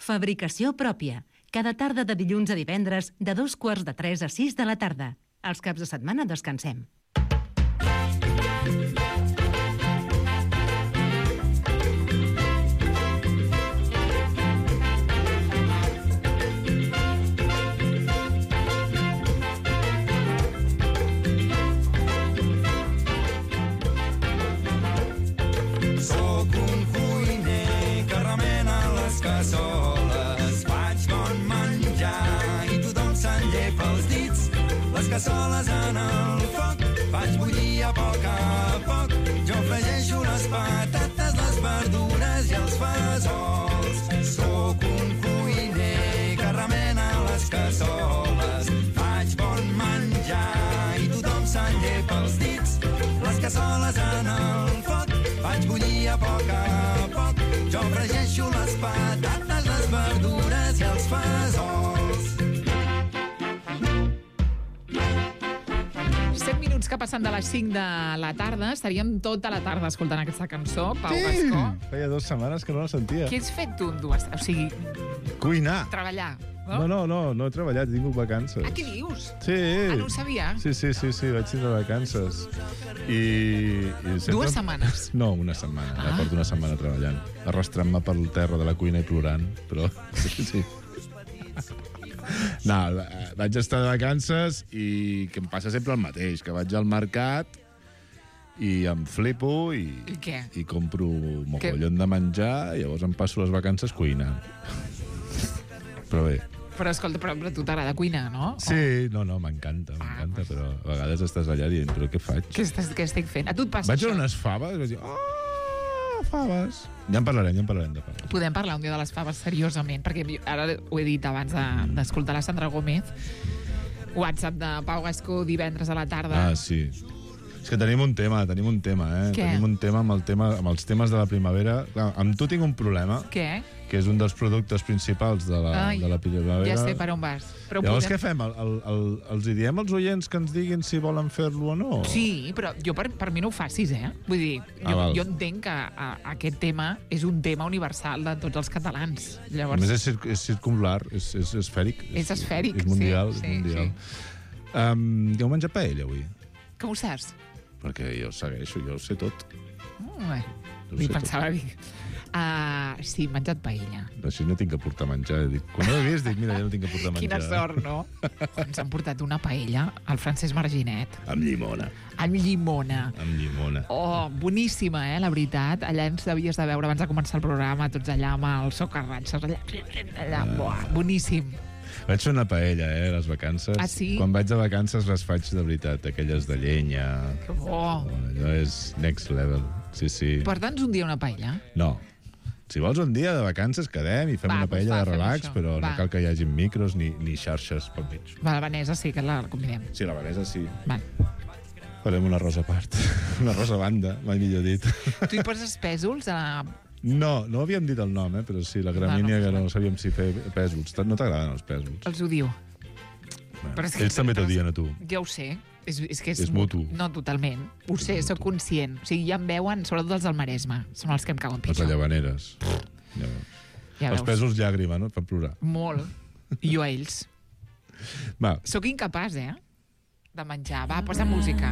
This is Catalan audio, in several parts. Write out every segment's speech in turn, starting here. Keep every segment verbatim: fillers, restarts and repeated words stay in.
Fabricació pròpia. Cada tarda de dilluns a divendres, de dos quarts de tres a sis de la tarda. Els caps de setmana descansem. Soc un cuiner que remena les cassoles, faig bon menjar i tothom se'n llepa els dits. Les cassoles en el foc faig bullir a poc a poc. Jo fregeixo les patates, les verdures i els fesols. Soc un cuiner que remena les cassoles, faig bon menjar i tothom se'n llepa els dits. Les cassoles en el foc faig bullir a poc a poc. Jo fregeixo les patates, les verdures i els fesols. set minuts que passen de les cinc de la tarda. Estaríem tota la tarda escoltant aquesta cançó, Pau Sí! Gascó. Feia dues setmanes que no la sentia. Què has fet tu en dues? O sigui, Cuinar. treballar, no? No, no, no, no he treballat, he tingut vacances. Ah, què dius? Sí. Ah, no ho sabia? Sí, sí, sí, sí, vaig tindre vacances. I... i sempre... Dues setmanes? No, una setmana. Ah. Ja porto una setmana treballant. Arrastrant-me pel terra de la cuina i plorant, però... Sí, sí. No, vaig estar de vacances i que em passa sempre el mateix, que vaig al mercat i em flipo i, I què? i compro mogollon de menjar i llavors em passo les vacances cuinant. Però bé. Però escolta, però, però a tu t'agrada cuinar, no? Sí, no, no, m'encanta, m'encanta, però a vegades estàs allà dient, però què faig? Què, estàs, què estic fent? A tu et passa Vaig això? a unes faves i vaig dir, oh, faves. Ja en parlarem, ja en parlarem de faves. Podem parlar un dia de les faves seriosament, perquè jo- ara ho he dit abans de- d'escoltar la Sandra Gómez. WhatsApp de Pau Gascó divendres a la tarda. Ah, sí. És que tenim un tema, tenim un tema, eh? Què? Tenim un tema amb, el tema amb els temes de la primavera. Clar, amb tu tinc un problema, Què? que és un dels productes principals de la, Ai, de la primavera. Ja sé per on vas. Però Llavors, podem- què fem? El, el, el, els hi diem als oients que ens diguin si volen fer-lo o no? Sí, però jo per, per mi no ho facis, eh? Vull dir, Ah, jo, val. jo entenc que a, aquest tema és un tema universal de tots els catalans. A Llavors, més, és, cir és circumlar, és, és esfèric. És esfèric, És mundial, sí, és sí, mundial. Um, heu menjat paella avui? com ho saps? Perquè jo segueixo, jo ho sé tot. Mm, bé. Jo ho Vull sé pensava, dic... Uh, sí, he menjat paella. tot. Així no tinc que portar menjar. Dic, quan ho he vist, dic, mira, ja no tinc que portar menjar. Quina sort, no? Ens han portat una paella al Francesc Marginet, Amb llimona, amb llimona. amb llimona. Oh, boníssima, eh, la veritat. Allà ens havies de veure abans de començar el programa, tots allà amb el socarratxes, allà, allà, buah, boníssim. Vaig fer una paella, eh, a les vacances. Ah, sí? Quan vaig de vacances les faig de veritat, aquelles de llenya. Que bo. Allò és next level, sí, sí. Porta'ns un dia una paella. No. Si vols un dia de vacances, quedem i fem Va, una doncs paella va, de fem relax, això. però Va. no cal que hi hagi micros ni, ni xarxes pel mig. Va, la Vanessa sí que la convidem. Sí, la Vanessa sí. Val. Farem una rosa a part. Una rosa a banda, mai millor dit. Tu hi poses pèsols a la... No, no havíem dit el nom, eh? Però sí, la gramínia, que no sabíem si fer pèsols. No t'agraden els pèsols? Els ho diu. Bueno, Però és que- ells també t'ho diuen a tu. Ja ho sé. És, és que és, És mutu. No, totalment. Ho sé, És sóc mutu. conscient. O sigui, ja em veuen, sobretot els del Maresme. Són els que em cauen Les pitjor. llavaneres. Ja veus. Ja Els veus. pèsols llàgrima, no? Et fan plorar. Molt. I jo a ells. Va, Sóc incapaç, eh? De menjar. Va, posa música.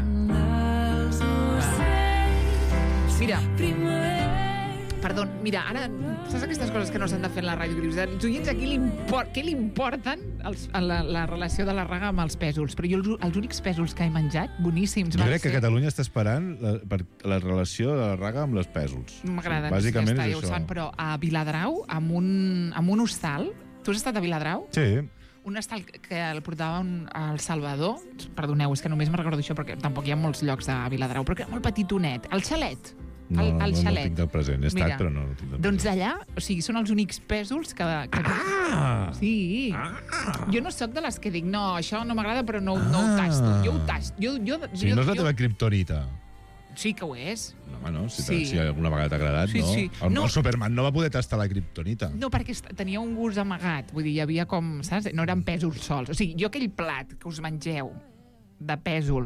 Mira, perdó, mira, ara, saps aquestes coses que no s'han de fer en la ràdio, Grius? Els oients aquí, li import, què li importen els, la, la relació de la raga amb els pèsols? Però jo els, els únics pèsols que he menjat, boníssims, jo van crec que ser... Catalunya està esperant la, per la relació de la raga amb les pèsols. M'agraden, Bàsicament ja està, és ja ho això. fan, però a Viladrau, amb un, amb un hostal... Tu has estat a Viladrau? Sí, Un hostal que el portava un, al Salvador. Perdoneu, és que només me'n recordo això, perquè tampoc hi ha molts llocs a Viladrau, però que era molt petitonet. El xalet. no, el, el no, no xalet. tinc del present. He estat, Mira, però no, no tinc del Doncs present. allà, o sigui, són els únics pèsols que... que Ah! Sí. Ah! Jo no sóc de les que dic, no, això no m'agrada, però no, no ho tasto. Jo ho tasto. Jo, jo, Sí, jo, no és la jo... teva kriptonita. Sí que ho és. No, home, no, si, Sí. sí. si alguna vegada t'ha agradat, Sí, no? sí. El, No. el Superman no va poder tastar la kriptonita. No, perquè est- tenia un gust amagat. Vull dir, hi havia com, saps? No eren pèsols sols. O sigui, jo aquell plat que us mengeu de pèsols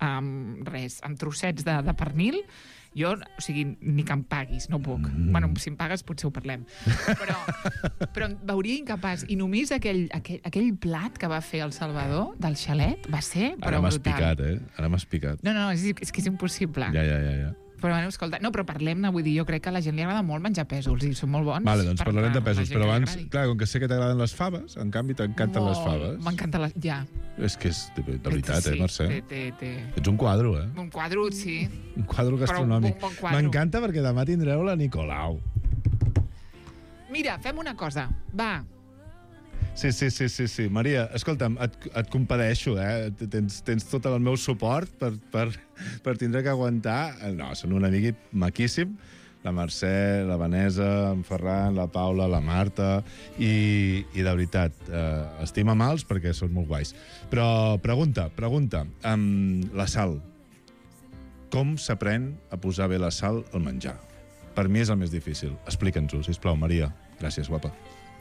amb res, amb trossets de, de pernil, jo, o sigui, ni que em paguis, no puc. Mm. Bueno, si em pagues potser ho parlem. Però, però em veuria incapaç. I només aquell, aquell, aquell plat que va fer el Salvador del xalet va ser Ara però m'has brutal. picat, eh? Ara m'has picat. No, no, és, és que és impossible. Ja, ja, ja, ja. Però, bueno, escolta, no, però parlem-ne, vull dir, jo crec que a la gent li agrada molt menjar pèsols i són molt bons. Vale, doncs per- parlarem per de la pèsols, gent però que li abans, agradi. clar, com que sé que t'agraden les faves, en canvi t'encanten les faves. M'encanta la... Ja. És que és de, de veritat, sí, eh, Mercè? Té, té, té. Ets un quadro, eh? Un quadro, sí. Un quadro Però gastronòmic. un bon quadro. M'encanta perquè demà tindreu la Nicolau. Mira, fem una cosa. Va, Sí, sí, sí, sí, sí. Maria, escolta'm, et, et compadeixo, eh? Tens, tens tot el meu suport per, per, per tindre que aguantar. No, són un amic maquíssim. La Mercè, la Vanessa, en Ferran, la Paula, la Marta... I, i de veritat, eh, estima mals perquè són molt guais. Però pregunta, pregunta. Um, la sal. Com s'aprèn a posar bé la sal al menjar? Per mi és el més difícil. Explica'ns-ho, sisplau, Maria. Gràcies, guapa.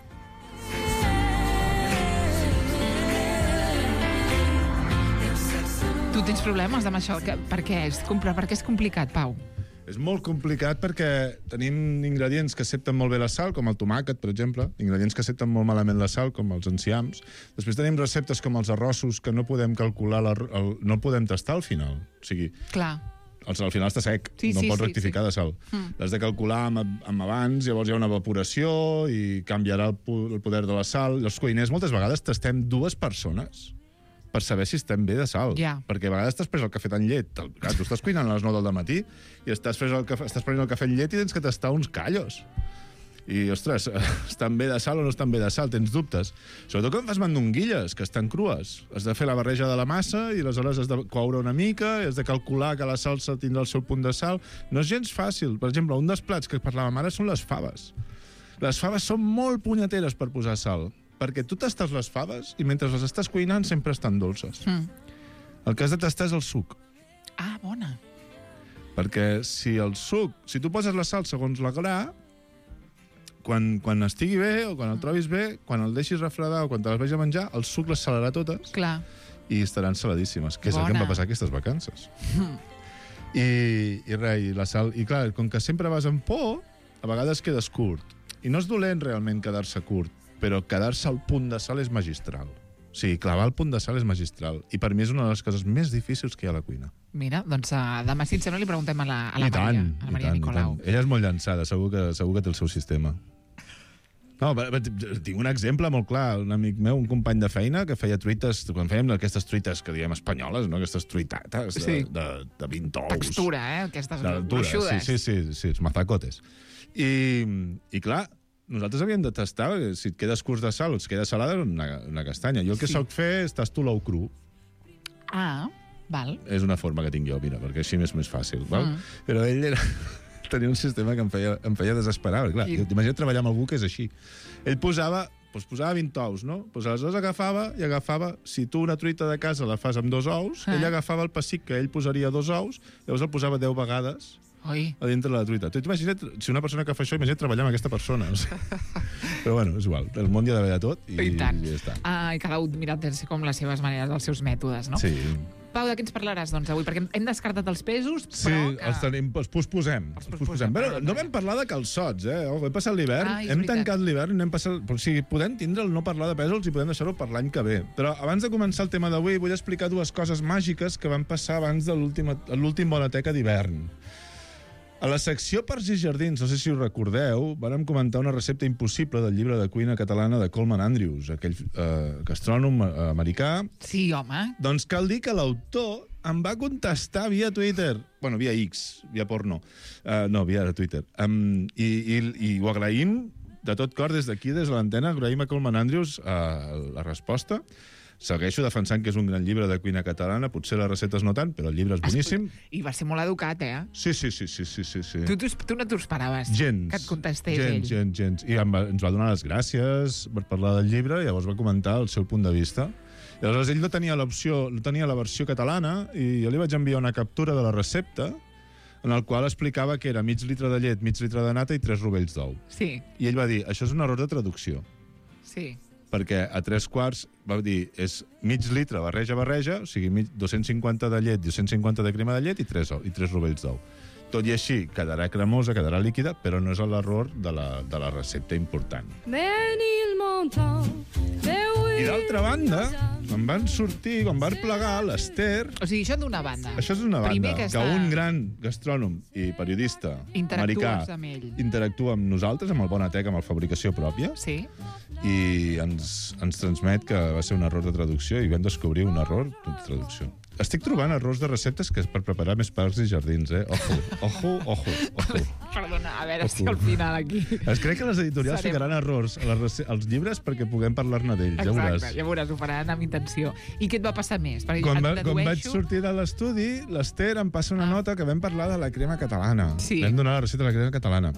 tu tens problemes amb això. Que, per què és, compre- per què és complicat, Pau? És molt complicat perquè tenim ingredients que accepten molt bé la sal, com el tomàquet, per exemple, ingredients que accepten molt malament la sal, com els enciams. Després tenim receptes com els arrossos, que no podem calcular, la, el, no podem tastar al final. O sigui, Clar. al, al final està sec, Sí, no sí, pots sí, rectificar sí. de sal. Mm. L'has de calcular amb, amb abans, llavors hi ha una evaporació i canviarà el, pu- el poder de la sal. Els cuiners moltes vegades tastem dues persones per saber si estem bé de sal. Ja. Perquè a vegades t'has pres el cafè tan llet. El, clar, tu estàs cuinant a les nou del matí i estàs, pres el cafè, estàs prenent el cafè en llet i tens que tastar uns callos. I, ostres, estan bé de sal o no estan bé de sal? Tens dubtes. Sobretot quan fas mandonguilles, que estan crues. Has de fer la barreja de la massa i aleshores has de coure una mica, has de calcular que la salsa tindrà el seu punt de sal. No és gens fàcil. Per exemple, un dels plats que parlàvem ara són les faves. Les faves són molt punyeteres per posar sal, perquè tu tastes les faves i mentre les estàs cuinant sempre estan dolces. Mm. El que has de tastar és el suc. Ah, bona. Perquè si el suc... Si tu poses la sal segons la gra, quan, quan estigui bé o quan el trobis bé, quan el deixis refredar o quan te les vagi a menjar, el suc les salarà totes Clar. i estaran saladíssimes, que és el que em Bona. va passar aquestes vacances. I, i res, i la sal... I clar, com que sempre vas amb por, a vegades quedes curt. I no és dolent realment quedar-se curt, però quedar-se al punt de sal és magistral. O sigui, clavar el punt de sal és magistral. I per mi és una de les coses més difícils que hi ha a la cuina. Mira, doncs uh, demà, si et sembla, li preguntem a la, a la I Maria, tant, a la i Maria tant, i Nicolau. tant. Ella és molt llançada, segur que, segur que té el seu sistema. No, però, però, tinc un exemple molt clar. Un amic meu, un company de feina, que feia truites, quan fèiem aquestes truites que diem espanyoles, no? Aquestes truitates de, Sí. de, de vint ous. Textura, eh? Aquestes D'altura, gruixudes. sí, sí, sí, sí, els mazacotes. I, i clar, nosaltres havíem de tastar, perquè si et quedes curs de sal o et queda salada, una, una castanya. Jo el que Sí. soc fer és tasto l'ou cru. Ah, val. És una forma que tinc jo, mira, perquè així és més fàcil. Val? Mm. Però ell era... tenia un sistema que em feia, em feia desesperar. Clar, I- t'imagina't treballar amb algú que és així. Ell posava, doncs posava vint ous, no? Doncs aleshores agafava i agafava... Si tu una truita de casa la fas amb dos ous, Ah. ell agafava el pessic que ell posaria dos ous, llavors el posava deu vegades Oi. a dintre de la truita. Tu imagina't, si una persona que fa això, imagina't treballar amb aquesta persona. O sigui. Però bueno, és igual. El món hi ha d'haver de tot i, I tant. i ja està. Ah, i cada un, mira, té com les seves maneres, els seus mètodes, no? Sí, Pau, de què ens parlaràs, doncs, avui? Perquè hem- hem descartat els pesos, sí però que... els, tenim, els posposem. Els Els posposem, posposem. Però perdona. no vam parlar de calçots, eh? Oh, hem passat l'hivern, Ah, és hem veritat. tancat l'hivern i no hem passat... O sigui, podem tindre el no parlar de pèsols i podem deixar-ho per l'any que ve. Però abans de començar el tema d'avui, vull explicar dues coses màgiques que van passar abans de l'última- l'últim Bonateca d'hivern. A la secció Parcs i Jardins, no sé si us recordeu, vàrem comentar una recepta impossible del llibre de cuina catalana de Coleman Andrews, aquell eh, gastrònom eh, americà. Sí, home. Doncs cal dir que l'autor em va contestar via Twitter, bueno, via X, via porno, uh, no, via Twitter, um, i, i, i ho agraïm de tot cor des d'aquí, des de l'antena, agraïm a Coleman Andrews uh, la resposta. Segueixo defensant que és un gran llibre de cuina catalana, potser les receptes no tant, però el llibre és boníssim. I va ser molt educat, eh? Sí, sí, sí, sí, sí, sí. sí. Tu, tu, tu no t'ho esperaves, Gens. que et contestés gens, ell. Gens, gens, I em va, ens va donar les gràcies per parlar del llibre i llavors va comentar el seu punt de vista. I aleshores ell no tenia l'opció, no tenia la versió catalana i jo li vaig enviar una captura de la recepta en el qual explicava que era mig litre de llet, mig litre de nata i tres rovells d'ou. Sí, I ell va dir, això és un error de traducció, sí. perquè a tres quarts, va dir, és mig litre barreja-barreja, o sigui, mig, dos-cents cinquanta de llet, dos-cents cinquanta de crema de llet i tres, i tres rovells d'ou. Tot i així, quedarà cremosa, quedarà líquida, però no és l'error de, la, de la recepta important. I d'altra banda, quan van sortir, quan van plegar, l'Ester... O sigui, això d'una banda. Això és d'una banda, que, està... que un gran gastrònom i periodista americà amb ell. interactua amb nosaltres, amb el Bonatec, amb el Fabricació Pròpia, sí. i ens, ens transmet que va ser un error de traducció i vam descobrir un error de traducció. Estic trobant errors de receptes que és per preparar més parcs i jardins, eh? Ojo, ojo, ojo, ojo. Perdona, a veure ojo. si al final aquí... Es crec que les editorials Serem... ficaran errors a les, als llibres perquè puguem parlar-ne d'ells, ja veuràs. Exacte, ja veuràs, ho faran amb intenció. I què et va passar més? Perquè Quan, va, dedueixo... quan vaig sortir de l'estudi, l'Ester em passa una ah. nota que vam parlar de la crema catalana. Sí. Vam donar la recepta de la crema catalana.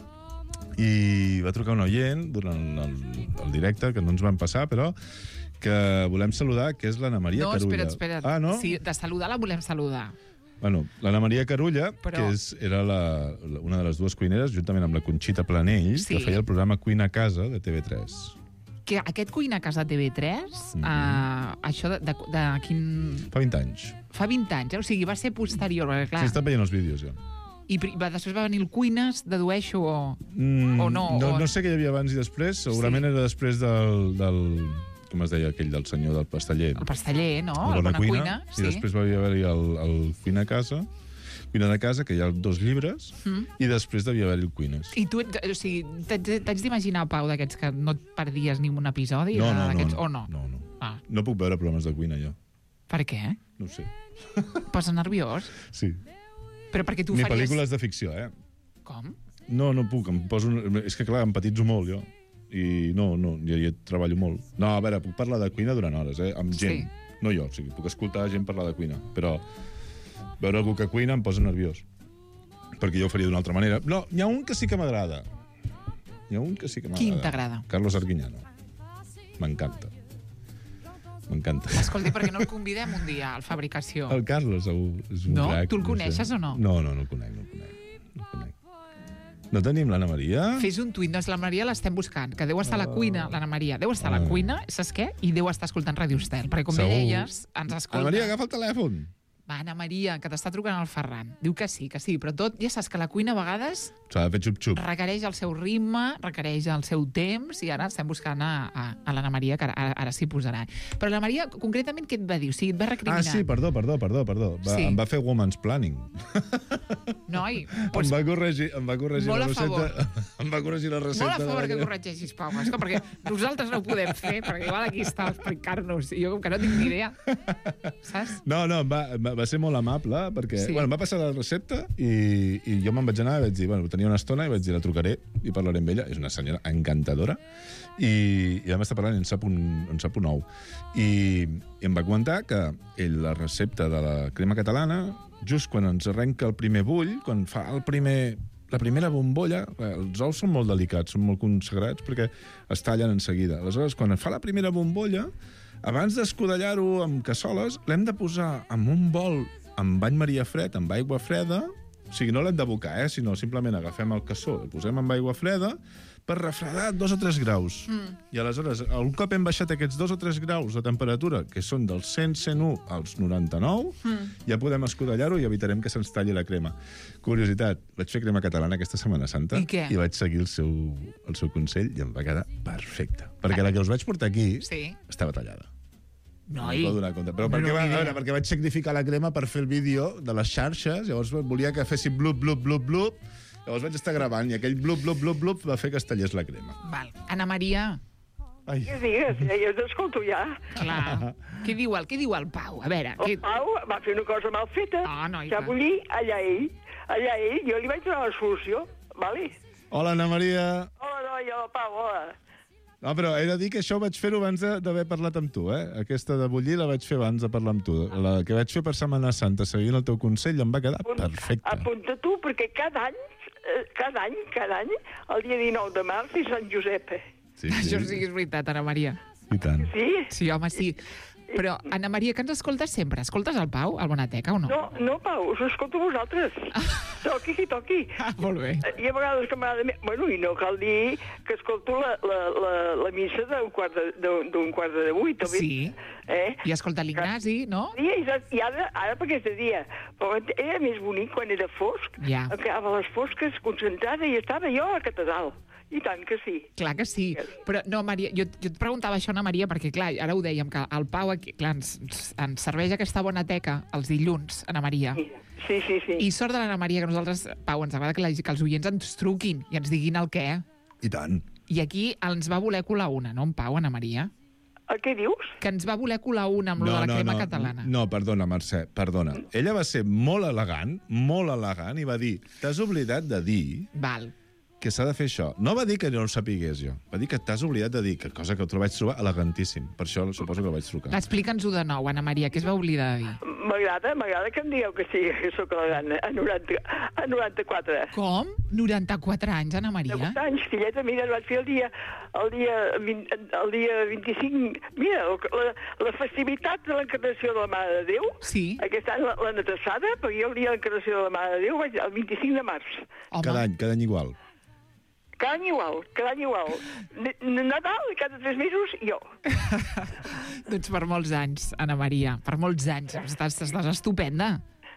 I va trucar un oient durant el, el directe, que no ens van passar, però que volem saludar, que és l'Anna Maria no, Carulla. No, espera't, espera't. Ah, no? Sí, de saludar la volem saludar. Bueno, l'Anna Maria Carulla, però... que és, era la, la, una de les dues cuineres, juntament amb la Conxita Planell, sí. que feia el programa Cuina a Casa de T V tres. Que aquest Cuina a Casa de T V tres, mm -hmm. uh, això de, de, de quin... Fa vint anys. Fa vint anys, eh? O sigui, va ser posterior, perquè clar... Sí, està veient els vídeos, ja. I va, després va venir el Cuines, dedueixo, o, mm, o no? No, o... no sé què hi havia abans i després, segurament sí. era després del, del... com es deia aquell del senyor del pasteller? El pasteller, no? El Bona, Bona Cuina. cuina sí. I després va haver-hi el, el Cuina a Casa, Cuina de Casa, que hi ha dos llibres, mm. i després devia haver-hi el Cuines. I tu, o sigui, t'haig d'imaginar, Pau, d'aquests que no et perdies ni un episodi? No, no, no, o no? No, no. Ah. No puc veure programes de cuina, jo. Per què? No ho sé. Posa nerviós? Sí. Però perquè tu Ni faries... pel·lícules de ficció, eh? Com? No, no puc. Em poso... És que, clar, empatitzo molt, jo. I no, no, jo hi treballo molt. No, a veure, puc parlar de cuina durant hores, eh? Amb gent. Sí. No jo, o sigui, puc escoltar gent parlar de cuina. Però veure algú que cuina em posa nerviós. Perquè jo ho faria d'una altra manera. No, hi ha un que sí que m'agrada. Hi ha un que sí que m'agrada. Quin t'agrada? Carlos Arguiñano. M'encanta. M'encanta. Escolti, perquè no el convidem un dia al Fabricació? El Carlos és un no? crac. Tu el coneixes no sé. o no? No, no, no el conec, no el conec. No, el conec. No tenim l'Anna Maria? Fes un tuit, no és la Maria, l'estem buscant, que deu estar a la cuina, l'Anna Maria, deu estar a la cuina, saps què? I deu estar escoltant Ràdio Estel, perquè com bé deies, ens escolta... Anna Maria, agafa el telèfon. Va, Anna Maria, que t'està trucant el Ferran. Diu que sí, que sí, però tot, ja saps que la cuina a vegades... S'ha de fer xup-xup. Requereix el seu ritme, requereix el seu temps, i ara estem buscant a, a, a l'Anna Maria, que ara, ara s'hi posarà. Però la Maria, concretament, què et va dir? O sigui, et va recriminar... Ah, sí, perdó, perdó, perdó, perdó. Va, sí. Em va fer woman's planning. Noi, pots... Em va corregir, em va corregir molt la recepta. Em va corregir la recepta. Molt a favor que corregeixis, Pau, escolta, perquè nosaltres no ho podem fer, perquè igual aquí està a explicar-nos, i jo com que no tinc ni idea. Saps? No, no, va, va ser molt amable, perquè sí. bueno, em va passar la recepta i, i jo me'n vaig anar i vaig dir, bueno, tenia una estona i vaig dir, la trucaré i parlaré amb ella. És una senyora encantadora i, i vam estar parlant i en sap un, en sap un ou. I, i em va comentar que ell, la recepta de la crema catalana, just quan ens arrenca el primer bull, quan fa el primer, la primera bombolla, els ous són molt delicats, són molt consagrats perquè es tallen en seguida. Aleshores, quan fa la primera bombolla, abans d'escudallar-ho amb cassoles, l'hem de posar en un bol amb bany maria fred, amb aigua freda. O sigui, no l'hem d'abocar, eh? Sinó simplement agafem el cassó, el posem amb aigua freda per refredar dos o tres graus. Mm. I aleshores, un cop hem baixat aquests dos o tres graus de temperatura, que són dels cent, cent u als noranta-nou, mm. ja podem escudallar-ho i evitarem que se'ns talli la crema. Curiositat, vaig fer crema catalana aquesta Setmana Santa i, i vaig seguir el seu, el seu consell i em va quedar perfecte. Perquè la que us vaig portar aquí sí. estava tallada. No, no donar compte. Però perquè, va, a veure, perquè vaig sacrificar la crema per fer el vídeo de les xarxes, llavors volia que fessin blup, blup, blup, blup, llavors vaig estar gravant i aquell blup, blup, blup, blup va fer que es tallés la crema. Val. Anna Maria. Ai. Què digues? Jo t'escolto ja. Clar. Què diu el, què diu el Pau? A veure... El què... Pau va fer una cosa mal feta. Oh, no, ja bullir allà ell. Allà ell, jo li vaig donar la solució. Vale? Hola, Anna Maria. Hola, noia, hola, Pau, hola. No, però he de dir que això vaig fer-ho abans d'haver parlat amb tu, eh? Aquesta de bullir la vaig fer abans de parlar amb tu. La que vaig fer per Setmana Santa, seguint el teu consell, em va quedar perfecte. Apunta tu, perquè cada any, cada any, cada any, el dia dinou de març és Sant Josep. Sí, sí. Això sí que és veritat, Anna Maria. I I tant. Sí? Sí, home, sí. Però, Anna Maria, que ens escoltes sempre? Escoltes el Pau, al Bonateca, o no? No, no, Pau, us escolto vosaltres. Toqui qui toqui. Ah, molt bé. I a vegades que m'agrada... me- Bueno, i no cal dir que escolto la, la, la, la missa d'un quart de, d'un- d'un quart de vuit, també. Sí. Eh? I escolta l'Ignasi, no? I, i ara, ara perquè és de dia. Però era més bonic quan era fosc. Ja. Em quedava a les fosques concentrada i estava jo a la catedral. I tant que sí. Clar que sí. Però, no, Maria, jo, jo et preguntava això, Anna Maria, perquè, clar, ara ho dèiem, que el Pau aquí, clar, ens, ens serveix aquesta bonateca els dilluns, Anna Maria. Sí, sí, sí. I sort de l'Anna Maria, que nosaltres, Pau, ens agrada que, la, que els oients ens truquin i ens diguin el què. I tant. I aquí ens va voler colar una, no, en Pau, Anna Maria? El què dius? Que ens va voler colar una amb no, lo de la crema no, catalana. No, perdona, Mercè, perdona. Ella va ser molt elegant, molt elegant, i va dir, t'has oblidat de dir Val. que s'ha de fer això. No va dir que no ho sapigués jo. Va dir que t'has oblidat de dir, que cosa que te la vaig trobar elegantíssim. Per això suposo que el vaig trucar. Explica'ns-ho de nou, Anna Maria, què es va oblidar de dir? M'agrada, m'agrada que em digueu que sí, que sóc elegant, a, noranta, a noranta-quatre. Com? noranta-quatre anys, Anna De Maria? vuit anys, filleta, mira, el vaig fer el dia, el dia, vint, el dia vint-i-cinc, mira, la, la festivitat de l'encarnació de la Mare de Déu, Sí. aquest any la, la netassada, perquè jo el dia de l'encarnació de la Mare de Déu vaig el vint-i-cinc de març. Home, Cada any, cada any igual. Cada any igual, cada any igual. N- Nadal, cada tres mesos, jo. doncs per molts anys, Anna Maria, per molts anys. Estàs, estàs estupenda.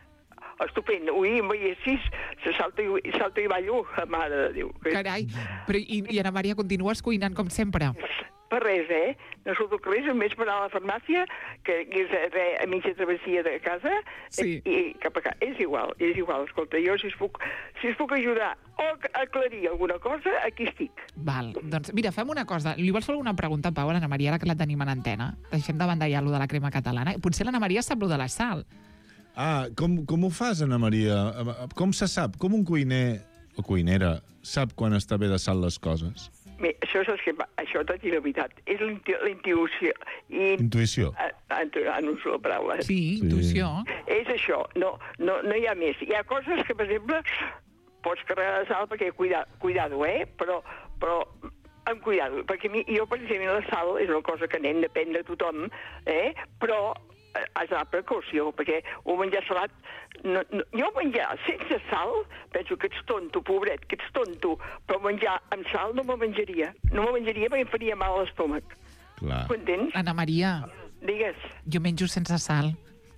Estupend. Ui, em veiessis, se salta i, salta i ballo, Mare de Déu. Carai, però i, i Anna Maria, continues cuinant com sempre? Per res, eh? No surto al carrer, només per anar a la farmàcia, que és a, re, a mitja travessia de casa, Sí. i, i cap a casa. És igual, és igual. Escolta, jo si es puc, si es puc ajudar o aclarir alguna cosa, aquí estic. Val, doncs mira, fem una cosa. Li vols fer alguna pregunta, Pau, a l'Anna Maria, ara que la tenim en antena? Deixem de bandallar lo de la crema catalana. Potser l'Anna Maria sap lo de la sal. Ah, com, com ho fas, Anna Maria? Com se sap? Com un cuiner o cuinera sap quan està bé de sal les coses? Bé, això és el que va, això tot i la veritat. És la intu- la intuïció. I, Intuïció. a, a, anuncio la paraula. Sí, intuïció. És això, no, no, no hi ha més. Hi ha coses que, per exemple, pots carregar de sal perquè cuida, cuidado, eh? Però, però amb cuidado, perquè a mi, jo, per exemple, la sal és una cosa que n'hem de prendre tothom, eh? Però has d'anar precaució, perquè un menjar salat... No, no, jo menjar sense sal, penso que ets tonto, pobret, que ets tonto, però menjar amb sal no me'l menjaria. No me'l menjaria perquè em faria mal a l'estómac. Clar. Ho entens? Anna Maria, Digues. jo menjo sense sal.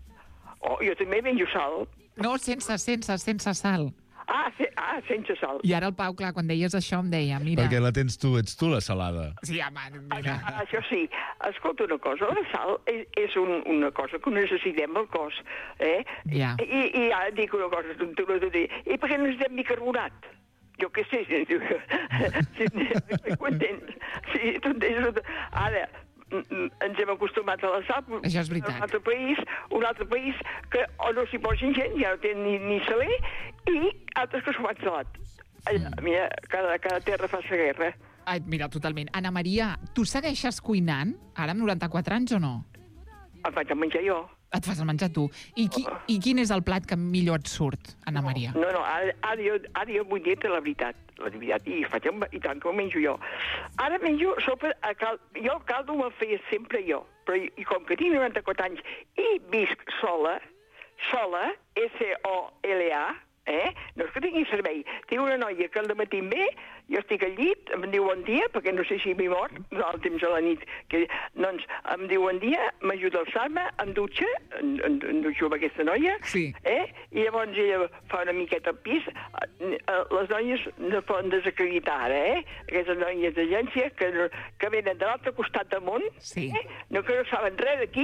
Oh, jo també menjo sal. No, sense, sense, sense sal. Ah, se, ah sense sal. I ara el Pau, clar, quan deies això em deia, mira... Perquè la tens tu, ets tu la salada. Sí, home, mira. Ah, això sí. Escolta una cosa, la sal és, és un, una cosa que necessitem al cos, eh? Ja. I, i ara dic una cosa, tu, tu, tu, tu, i per què no necessitem bicarbonat? Jo què sé, si, si, si, ho entens? Si, tu entens? Ara, ens hem acostumat a la sal. Això és veritat. Un altre país, un altre país que o no s'hi posin gent, ja no tenen ni, ni saler, i altres que s'ho fan salat. Allà, mira, cada, cada terra fa sa guerra. Ai, mira, totalment. Anna Maria, tu segueixes cuinant, ara amb noranta-quatre anys o no? Em faig a menjar jo. Et fas el menjar tu. I, qui, I quin és el plat que millor et surt, Anna Maria? No, no, ara, ara, jo, ara jo vull dir-te la veritat, la veritat, i, faig, un- i tant que ho menjo jo. Ara menjo sopa a cal... Jo el caldo me'l feia sempre jo, però i, i com que tinc noranta-quatre anys i visc sola, sola, S O L A, eh? No és que tingui servei. Tinc una noia que al matí em ve, jo estic al llit, em diu bon dia, perquè no sé si m'hi mort, no, el temps a la nit, que, doncs em diu bon dia, m'ajuda a alçar-me, em dutxa, em, em, em dutxo amb aquesta noia, Sí. eh? I llavors ella fa una miqueta al pis. Eh, Les noies no poden desacreditar ara, eh? Aquestes noies d'agència que, no- que venen de l'altre costat del món, Sí. eh? No, que no saben res d'aquí,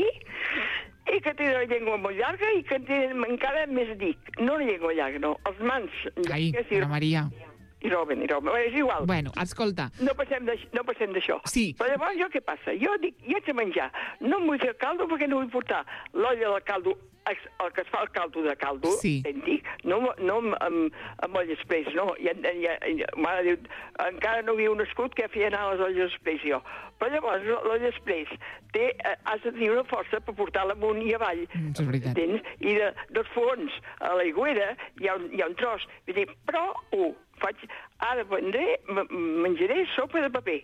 i que tenen la llengua molt llarga i que tenen encara més dic. No la llengua llarga, no. Els mans Ai, llargues i, Anna Maria. i roben, i roben. Bé, és igual. Bueno, escolta, No passem d'aix- no passem d'això. Sí. Però llavors jo què passa? Jo dic, jo haig de menjar. No em vull fer el caldo perquè no vull portar l'olla del caldo, ex- el que es fa el caldo de caldo, Sí. autèntic, no, no amb, amb, amb olla express, no. Ja, ja, ja, mare diu, encara no havia un escut que feia anar a les olles express jo. Però llavors l'olla express té, eh, has de tenir una força per portar-la amunt i avall. Mm, és veritat. Entens? I de, dels fons a l'aigüera hi ha un, hi ha un tros. Vull dir, però, ho faig, ara prendré, m- menjaré sopa de paper.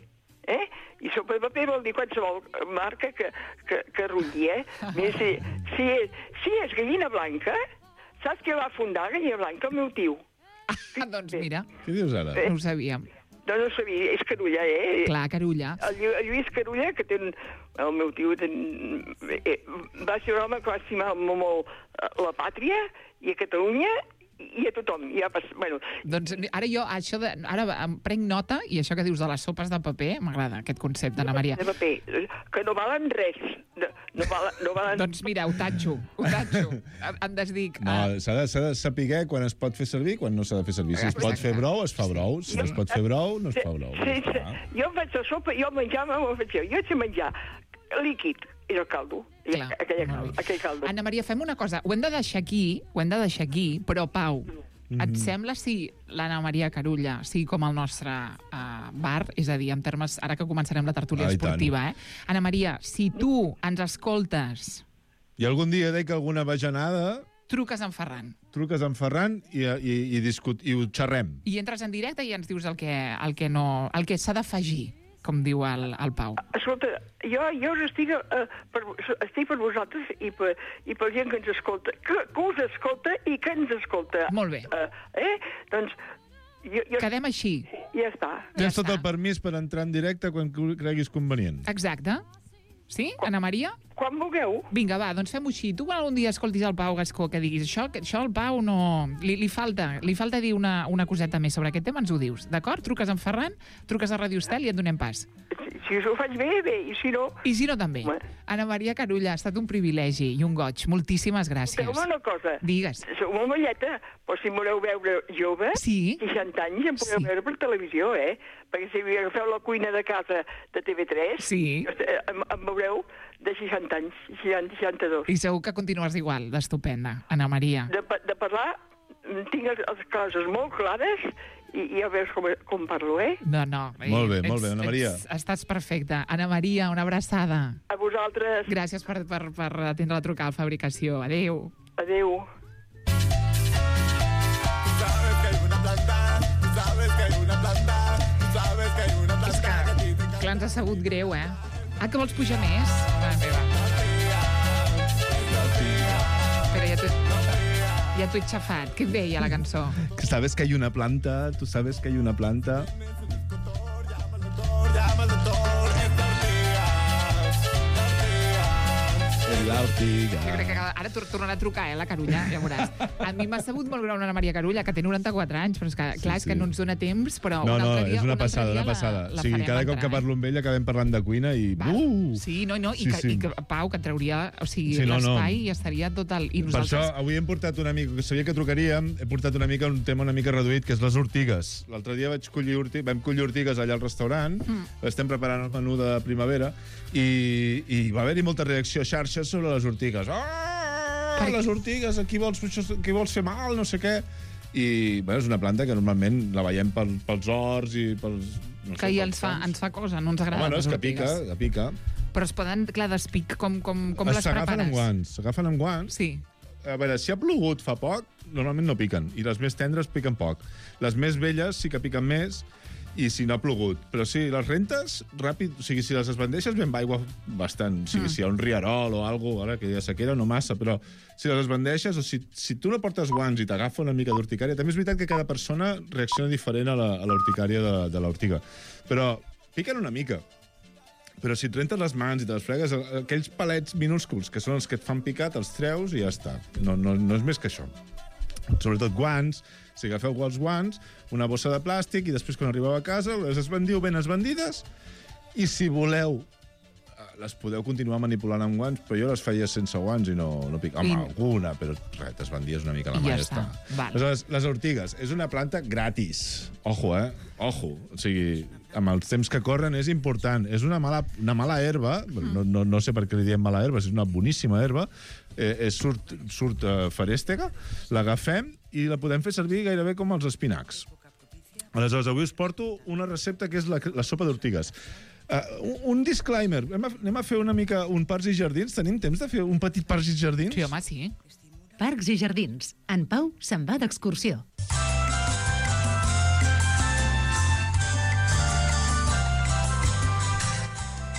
Eh? I sopa de paper vol dir qualsevol marca que, que, que rulli, eh? Mira, si, si, és, si és gallina blanca, saps què va fundar Gallina Blanca? El meu tio. Ah, doncs mira, Què dius ara? no ho sabíem. No, no sabia, és Carulla, eh? Clar, Carulla. El, Llu- el Lluís Carulla, que té un, el meu tio, ten, eh, va ser un home que va estimar molt, molt la pàtria i a Catalunya i a tothom. I ja pas, bueno, Doncs ara jo, això de, ara em prenc nota, i això que dius de les sopes de paper, m'agrada aquest concepte, Ana Maria. de paper, que no valen res. No, no valen... No valen... Doncs mira, ho tatxo, ho tatxo. Em, em desdic. No, Ah, s'ha de, s'ha de saber quan es pot fer servir i quan no s'ha de fer servir. Si es pot fer brou, es fa brou. Si no es pot fer brou, no es fa brou. Sí, sí. Ja està. Jo em faig la sopa, jo menjava, m'ho faig jo. Jo sé menjar líquid i el caldo. I clar, aquella, molt bé. aquell caldo. Anna Maria, fem una cosa. Ho hem de deixar aquí, ho hem de deixar aquí, però, Pau, et sembla si l'Anna Maria Carulla sigui com el nostre uh, bar? És a dir, en termes... Ara que començarem la tertúlia Ah, i tant. esportiva, eh? Anna Maria, si tu ens escoltes, I algun dia dec alguna bajanada, truques en Ferran truques en Ferran i, i, i, discut, i ho xerrem. i entres en directe i ens dius el que, el que, no, el que s'ha d'afegir, com diu el, el Pau. Escolta, jo, jo us estic, uh, per, estic per vosaltres i per, i per gent que ens escolta, que, que us escolta i que ens escolta. Molt bé. Uh, eh? Doncs jo, jo, Quedem així. ja està. Ja Tens tot està. el permís per entrar en directe quan creguis convenient. Exacte. Sí, Anna Maria? Quan vulgueu. Vinga, va, doncs fem-ho així. Tu algun dia escoltis el Pau Gascó que diguis això, que això al Pau no... Li, li falta li falta dir una, una coseta més sobre aquest tema, ens ho dius. D'acord? Truques en Ferran, truques a Ràdio Estel i et donem pas. Si, si us ho faig bé, bé, i si no... I si no, també. Home. Anna Maria Carulla, ha estat un privilegi i un goig. Moltíssimes gràcies. Feu-me una cosa. Digues. Sou molt velleta, però si em voleu veure jove, Sí. seixanta anys, em podeu Sí. veure per televisió, eh? Perquè si agafeu la cuina de casa de T V tres, Sí. em, em veureu de seixanta anys, seixanta, seixanta-dos. I segur que continues igual, d'estupenda, Anna Maria. De, pa- de parlar, tinc les, les coses molt clares i, i ja veus com, com parlo, eh? No, no. Molt bé, ets- molt bé, Anna Maria. ets- Estàs perfecta. Anna Maria, una abraçada. A vosaltres, Gràcies per, per, per atendre la trucada al Fabricació. Adéu. adeu. Sabes que hay una planta, sabes que hay una planta, sabes que hay una És planta. que, clar, ens ha sabut greu, eh? Ah, que vols pujar més? Mare meva. Espera, ja t'ho ja t'ho he xafat. Què et deia la cançó? Que sabes que hay una planta, tu sabes que hay una planta. Llama al doctor, es La ortiga. Jo crec que ara tor- tornarà a trucar, eh, la Carulla, ja veuràs. A mi m'ha sabut molt greu una Maria Carulla, que té noranta-quatre anys, però és que, clar, és sí. que no ens dona temps, però No, un no, altre dia, és una un altre passada, dia una passada. La, la o sigui, farem cada cop entrar, que parlo amb ell acabem parlant de cuina i... Val. Uh! Sí, no, no, i, Sí, que, sí. i que Pau, que et trauria, o sigui, Sí, no, no. l'espai i estaria tot el... I Per nosaltres... això, avui hem portat una mica, que sabia que trucaríem, he portat una mica un tema una mica reduït, que és les ortigues. L'altre dia vaig collir ortigues, vam collir ortigues allà al restaurant, mm. estem preparant el menú de primavera, i, i va haver-hi molta reacció a xarxes sobre les ortigues. Ah, Per les ortigues, aquí vols, aquí vols fer mal, no sé què. I, bueno, és una planta que normalment la veiem pel, pels horts i pels... No sé, que ja pels ens fa, camps. ens fa cosa, no ens agrada Home, no, és les que pica, ortigues. que pica. Però es poden, clar, despic, com, com, com les S'agafen prepares? amb guants, s'agafen amb guants. Sí. A veure, si ha plogut fa poc, normalment no piquen, i les més tendres piquen poc. Les més velles sí que piquen més, i si no ha plogut. Però si les rentes, ràpid, o sigui, si les esbandeixes ben va aigua bastant. O sigui, mm. si hi ha un rierol o alguna cosa, ara que hi ha sequera, no massa, però si les esbandeixes, o si, si tu no portes guants i t'agafa una mica d'urticària, també és veritat que cada persona reacciona diferent a la, a la urticària de, de l'ortiga. Però piquen una mica. Però si et rentes les mans i te les fregues, aquells palets minúsculs que són els que et fan picar, te'ls treus i ja està. No, no, no és més que això. Sobretot guants, si agafeu els guants, una bossa de plàstic, i després quan arribeu a casa les esbandiu ben esbandides, i si voleu les podeu continuar manipulant amb guants, però jo les feia sense guants i no, no pic. Home, I... alguna, però res, t'esbandies una mica la I mà ja i ja està. està. Val. Aleshores, les ortigues, és una planta gratis. Ojo, eh? Ojo. O sigui, amb els temps que corren és important. És una mala, una mala herba, mm. no, no, no sé per què li diem mala herba, és una boníssima herba, eh, és surt, surt uh, ferèstega, l'agafem i la podem fer servir gairebé com els espinacs. Aleshores, avui us porto una recepta que és la, la sopa d'ortigues. Uh, un, un disclaimer. Anem a, anem a fer una mica un Parcs i Jardins. Tenim temps de fer un petit Parcs i Jardins? Sí, home, sí. Parcs i Jardins. En Pau se'n va d'excursió.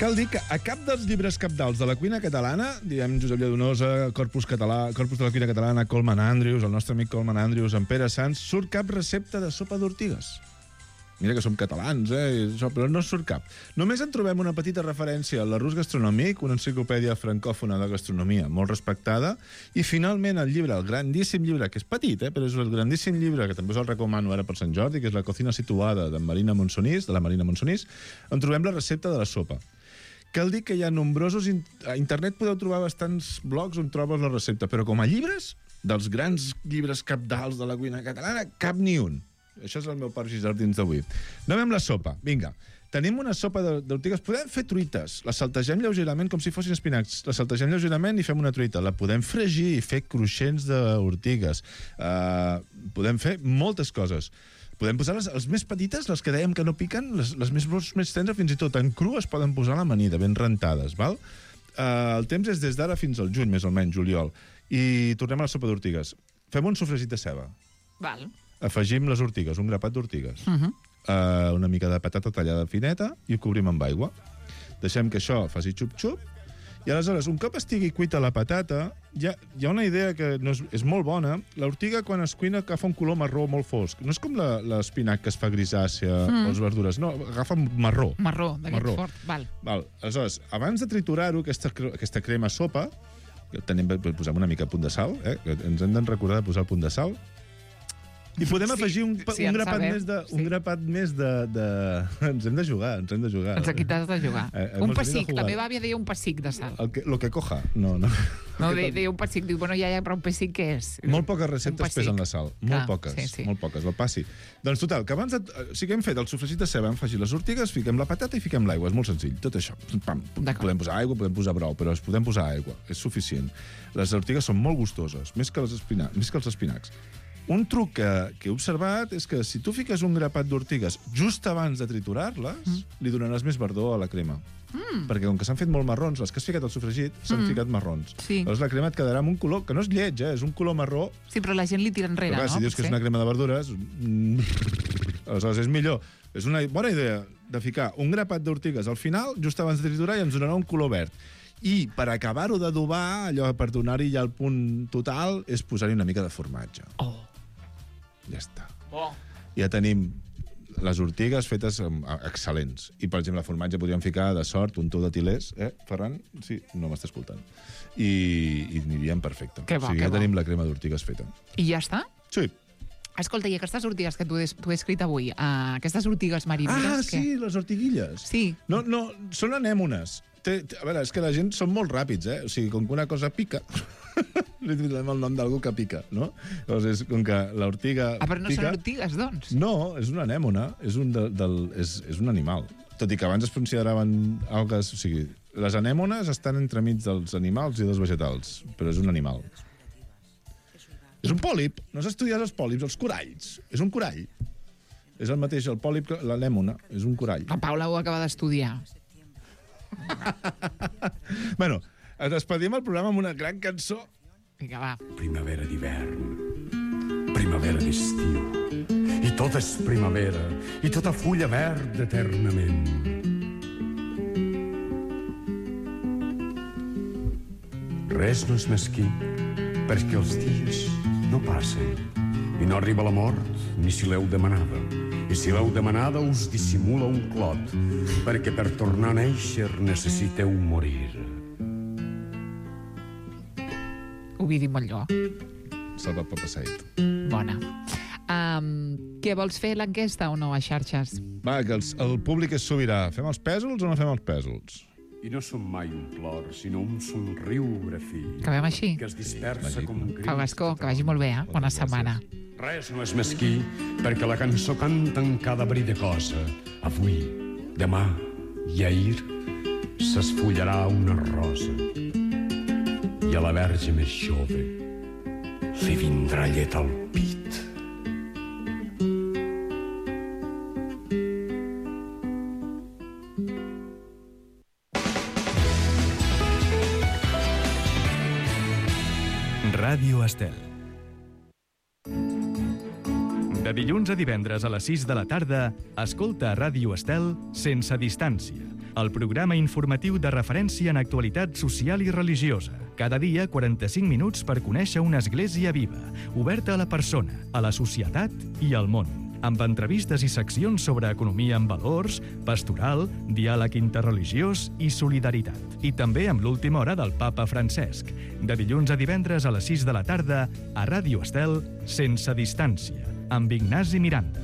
Cal dir que a cap dels llibres cabdals de la cuina catalana, diguem Josep Lladonosa, Corpus català, Corpus de la cuina catalana, Coleman Andrews, el nostre amic Coleman Andrews, en Pere Sans, surt cap recepta de sopa d'ortigues. Mira que som catalans, eh? Però no surt cap. Només en trobem una petita referència al Larousse Gastronòmic, una enciclopèdia francòfona de gastronomia molt respectada, i finalment el llibre, el grandíssim llibre, que és petit, eh? Però és el grandíssim llibre, que també us el recomano ara per Sant Jordi, que és La cocina situada de Marina Monsonís, de la Marina Monsonís, on trobem la recepta de la sopa. Cal dir que hi ha nombrosos... In... A internet podeu trobar bastants blogs on trobes la recepta, però com a llibres, dels grans llibres cabdals de la cuina catalana, cap ni un. Això és el meu Porcs i Jardins d'avui. Anem amb la sopa. Vinga. Tenim una sopa d'ortigues. Podem fer truites. La saltegem lleugerament com si fossin espinacs. La saltegem lleugerament i fem una truita. La podem fregir i fer cruixents d'ortigues. Uh, podem fer moltes coses. Podem posar les, les més petites, les que dèiem que no piquen, les, les més, més tendres, fins i tot en cru es poden posar a l'amanida, ben rentades, val? Uh, el temps és des d'ara fins al juny, més o menys, juliol. I tornem a la sopa d'ortigues. Fem un sofregit de ceba. Val. Afegim les ortigues, un grapat d'ortigues. Uh -huh. uh, una mica de patata tallada fineta i ho cobrim amb aigua. Deixem que això faci xup-xup. I aleshores, un cop estigui cuita la patata, hi ha, hi ha una idea que no és, és molt bona. L'ortiga, quan es cuina, agafa un color marró molt fosc. No és com l'espinac que es fa grisàcia mm. o les verdures. No, agafa marró. Marró, d'aquest fort. Val. Val. Aleshores, abans de triturar-ho, aquesta, aquesta crema sopa, tenim, posem una mica a punt de sal, eh? Ens hem de recordar de posar el punt de sal. I podem sí, afegir un, sí, un, grapat sabem, més de, sí. un grapat més de, de... Ens hem de jugar, ens hem de jugar. Ens aquí t'has de jugar. Eh, un pessic, la meva àvia deia un pessic de sal. El que, lo que coja, no, no. No, deia, deia un pessic, diu, bueno, ja, ja, però un pessic què és? Molt poques receptes pesen la sal, molt Clar, poques, sí, sí. molt poques, el passi. Doncs total, que abans de... Sí que hem fet el sofregit de ceba, hem afegit les ortigues, fiquem la patata i fiquem l'aigua, és molt senzill, tot això. Pam, podem posar aigua, podem posar brou, però es podem posar aigua, és suficient. Les ortigues són molt gustoses, més que els espinacs. Més que els espinacs. Un truc que, que he observat és que si tu fiques un grapat d'ortigues just abans de triturar-les, mm. li donaràs més verdor a la crema. Mm. Perquè com que s'han fet molt marrons, les que has ficat al sofregit s'han mm. ficat marrons. Sí. Llavors la crema et quedarà amb un color que no és lleig, eh? És un color marró. Sí, però la gent li tira enrere, però, clar, no? Si dius que és una crema de verdures, mm, aleshores és millor. És una bona idea de ficar un grapat d'ortigues al final, just abans de triturar, i ens donarà un color verd. I per acabar-ho d'adobar, allò per donar-hi ja el punt total, és posar-hi una mica de formatge. Oh. Ja està. Oh. Ja tenim les ortigues fetes excel·lents. I, per exemple, la formatge podríem ficar de sort un tou de tilers. Eh, Ferran? Sí, no m'està escoltant. I, i aniríem perfecte. Que bo, o sigui, que ja bo. tenim la crema d'ortigues feta. I ja està? Sí. Escolta, i aquestes ortigues que tu he, tu he escrit avui, uh, aquestes ortigues marineres... Ah, que... sí, les ortiguilles. Sí. No, no, són anèmones. Té, té, a veure, és que la gent són molt ràpids, eh? O sigui, com que una cosa pica... li donem el nom d'algú que pica, no? Llavors, és com que l'ortiga Ah, però no pica... són ortigues, doncs? No, és una anèmona, és un, de, del, és, és un animal. Tot i que abans es consideraven algues... O sigui, les anèmones estan entremig dels animals i dels vegetals, però és un animal. És un pòlip. No has estudiat els pòlips, els coralls. És un corall. És el mateix, el pòlip que l'anèmona. És un corall. La Paula ho acaba d'estudiar. Bueno, ens despedim el programa amb una gran cançó. Vinga, va. Primavera d'hivern, primavera d'estiu, i tot és primavera, i tota fulla verd eternament. Res no és mesquí, perquè els dies no passen, i no arriba la mort ni si l'heu demanada. I si l'heu demanada us dissimula un clot, perquè per tornar a néixer necessiteu morir. Ovidi Molló. Salva Papa Said. Bona. Um, què, vols fer l'enquesta o no a xarxes? Va, que els, el públic és sobirà. Fem els pèsols o no fem els pèsols? I no som mai un plor, sinó un somriure fi. Acabem així. Que es dispersa com un crit. Pau Gascó, que vagi molt bé, eh? Bona setmana. Res no és mesquí, perquè la cançó canta en cada bri de cosa. Avui, demà i ahir s'esfullarà una rosa. I a la verge més jove li vindrà llet al pit. Ràdio Estel. De dilluns a divendres a les sis de la tarda, escolta Ràdio Estel sense distància, el programa informatiu de referència en actualitat social i religiosa. Cada dia, quaranta-cinc minuts per conèixer una església viva, oberta a la persona, a la societat i al món. Amb entrevistes i seccions sobre economia amb valors, pastoral, diàleg interreligiós i solidaritat. I també amb l'última hora del papa Francesc, de dilluns a divendres a les sis de la tarda a Ràdio Estel, Sense Distància, amb Ignasi Miranda.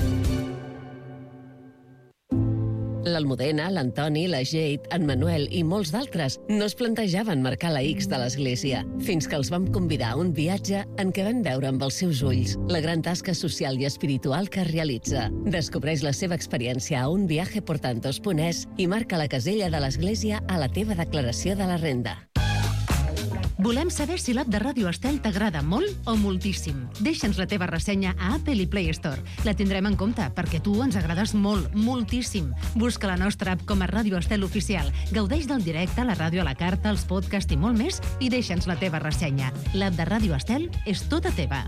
L'Almudena, l'Antoni, la Jade, en Manuel i molts d'altres no es plantejaven marcar la X de l'església, fins que els vam convidar a un viatge en què van veure amb els seus ulls la gran tasca social i espiritual que realitza. Descobreix la seva experiència a unviaje por tantos punt es i marca la casella de l'església a la teva declaració de la renda. Volem saber si l'app de Ràdio Estel t'agrada molt o moltíssim. Deixa'ns la teva ressenya a Apple i Play Store. La tindrem en compte, perquè tu ens agrades molt, moltíssim. Busca la nostra app com a Ràdio Estel Oficial. Gaudeix del directe, la ràdio a la carta, els podcasts i molt més, i deixa'ns la teva ressenya. L'app de Ràdio Estel és tota teva.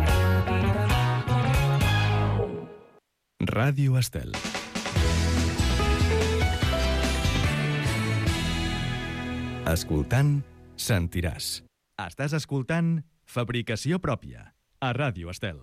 Ràdio Estel. Escoltant, sentiràs. Estàs escoltant Fabricació Pròpia, a Ràdio Estel.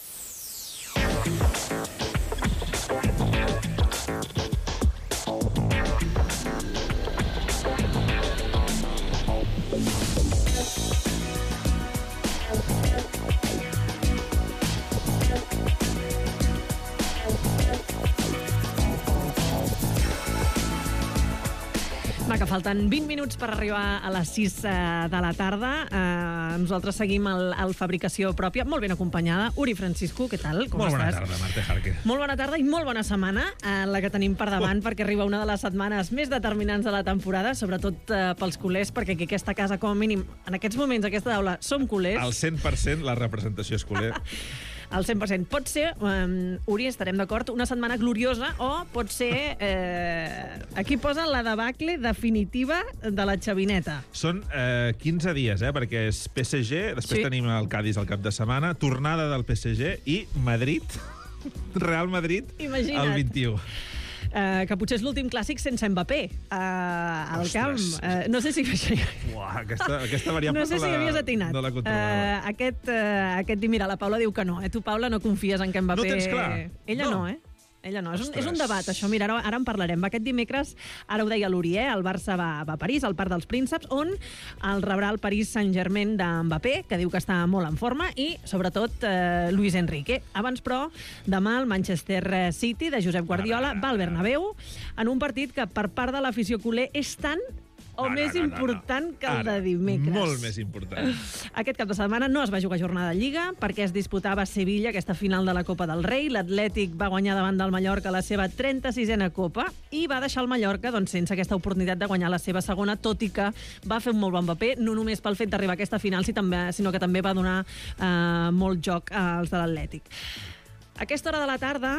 Va, que falten vint minuts per arribar a les sis de la tarda. Eh, nosaltres seguim el, el Fabricació Pròpia, molt ben acompanyada. Uri Francisco, què tal? Com molt estàs? Bona tarda, Marta Jarque. Molt bona tarda i molt bona setmana, eh, la que tenim per davant, oh. perquè arriba una de les setmanes més determinants de la temporada, sobretot eh, pels culers, perquè aquí aquesta casa, com a mínim, en aquests moments, aquesta taula, som culers. Al cent per cent la representació és culer. Al cent per cent. Pot ser, um, Uri, estarem d'acord, una setmana gloriosa o pot ser... Eh, aquí posa la debacle definitiva de la xavineta. Són eh, quinze dies, eh, perquè és P S G, després sí. tenim el Cádiz al cap de setmana, tornada del P S G i Madrid, Real Madrid, Imagina't. el vint-i-u. Uh, que potser és l'últim clàssic sense Mbappé uh, al Ostres. camp. Uh, no sé si... Uah, aquesta, aquesta variable no sé si la, havies atinat. no la controlava. Uh, aquest, uh, aquest, mira, la Paula diu que no. Eh? Tu, Paula, no confies en que Mbappé... No tens clar? Ella no, No. eh? Ella no. És un, és un debat, això. Mira, ara, ara en parlarem. Aquest dimecres, ara ho deia l'Uri, eh? El Barça va, va a París, al Parc dels Prínceps, on el rebrà el Paris Saint-Germain de Mbappé, que diu que està molt en forma, i, sobretot, eh, Luis Enrique. Abans, però, demà el Manchester City de Josep Guardiola va al Bernabéu en un partit que, per part de l'afició culer, és tan o No, no, més no, no, important no. que el Ara, de dimecres. Molt més important. Aquest cap de setmana no es va jugar jornada de Lliga perquè es disputava a Sevilla aquesta final de la Copa del Rei. L'Atlètic va guanyar davant del Mallorca la seva trenta-sisena Copa i va deixar el Mallorca doncs, sense aquesta oportunitat de guanyar la seva segona, tot i que va fer un molt bon paper, no només pel fet d'arribar a aquesta final, sinó que també va donar eh, molt joc als de l'Atlètic. A aquesta hora de la tarda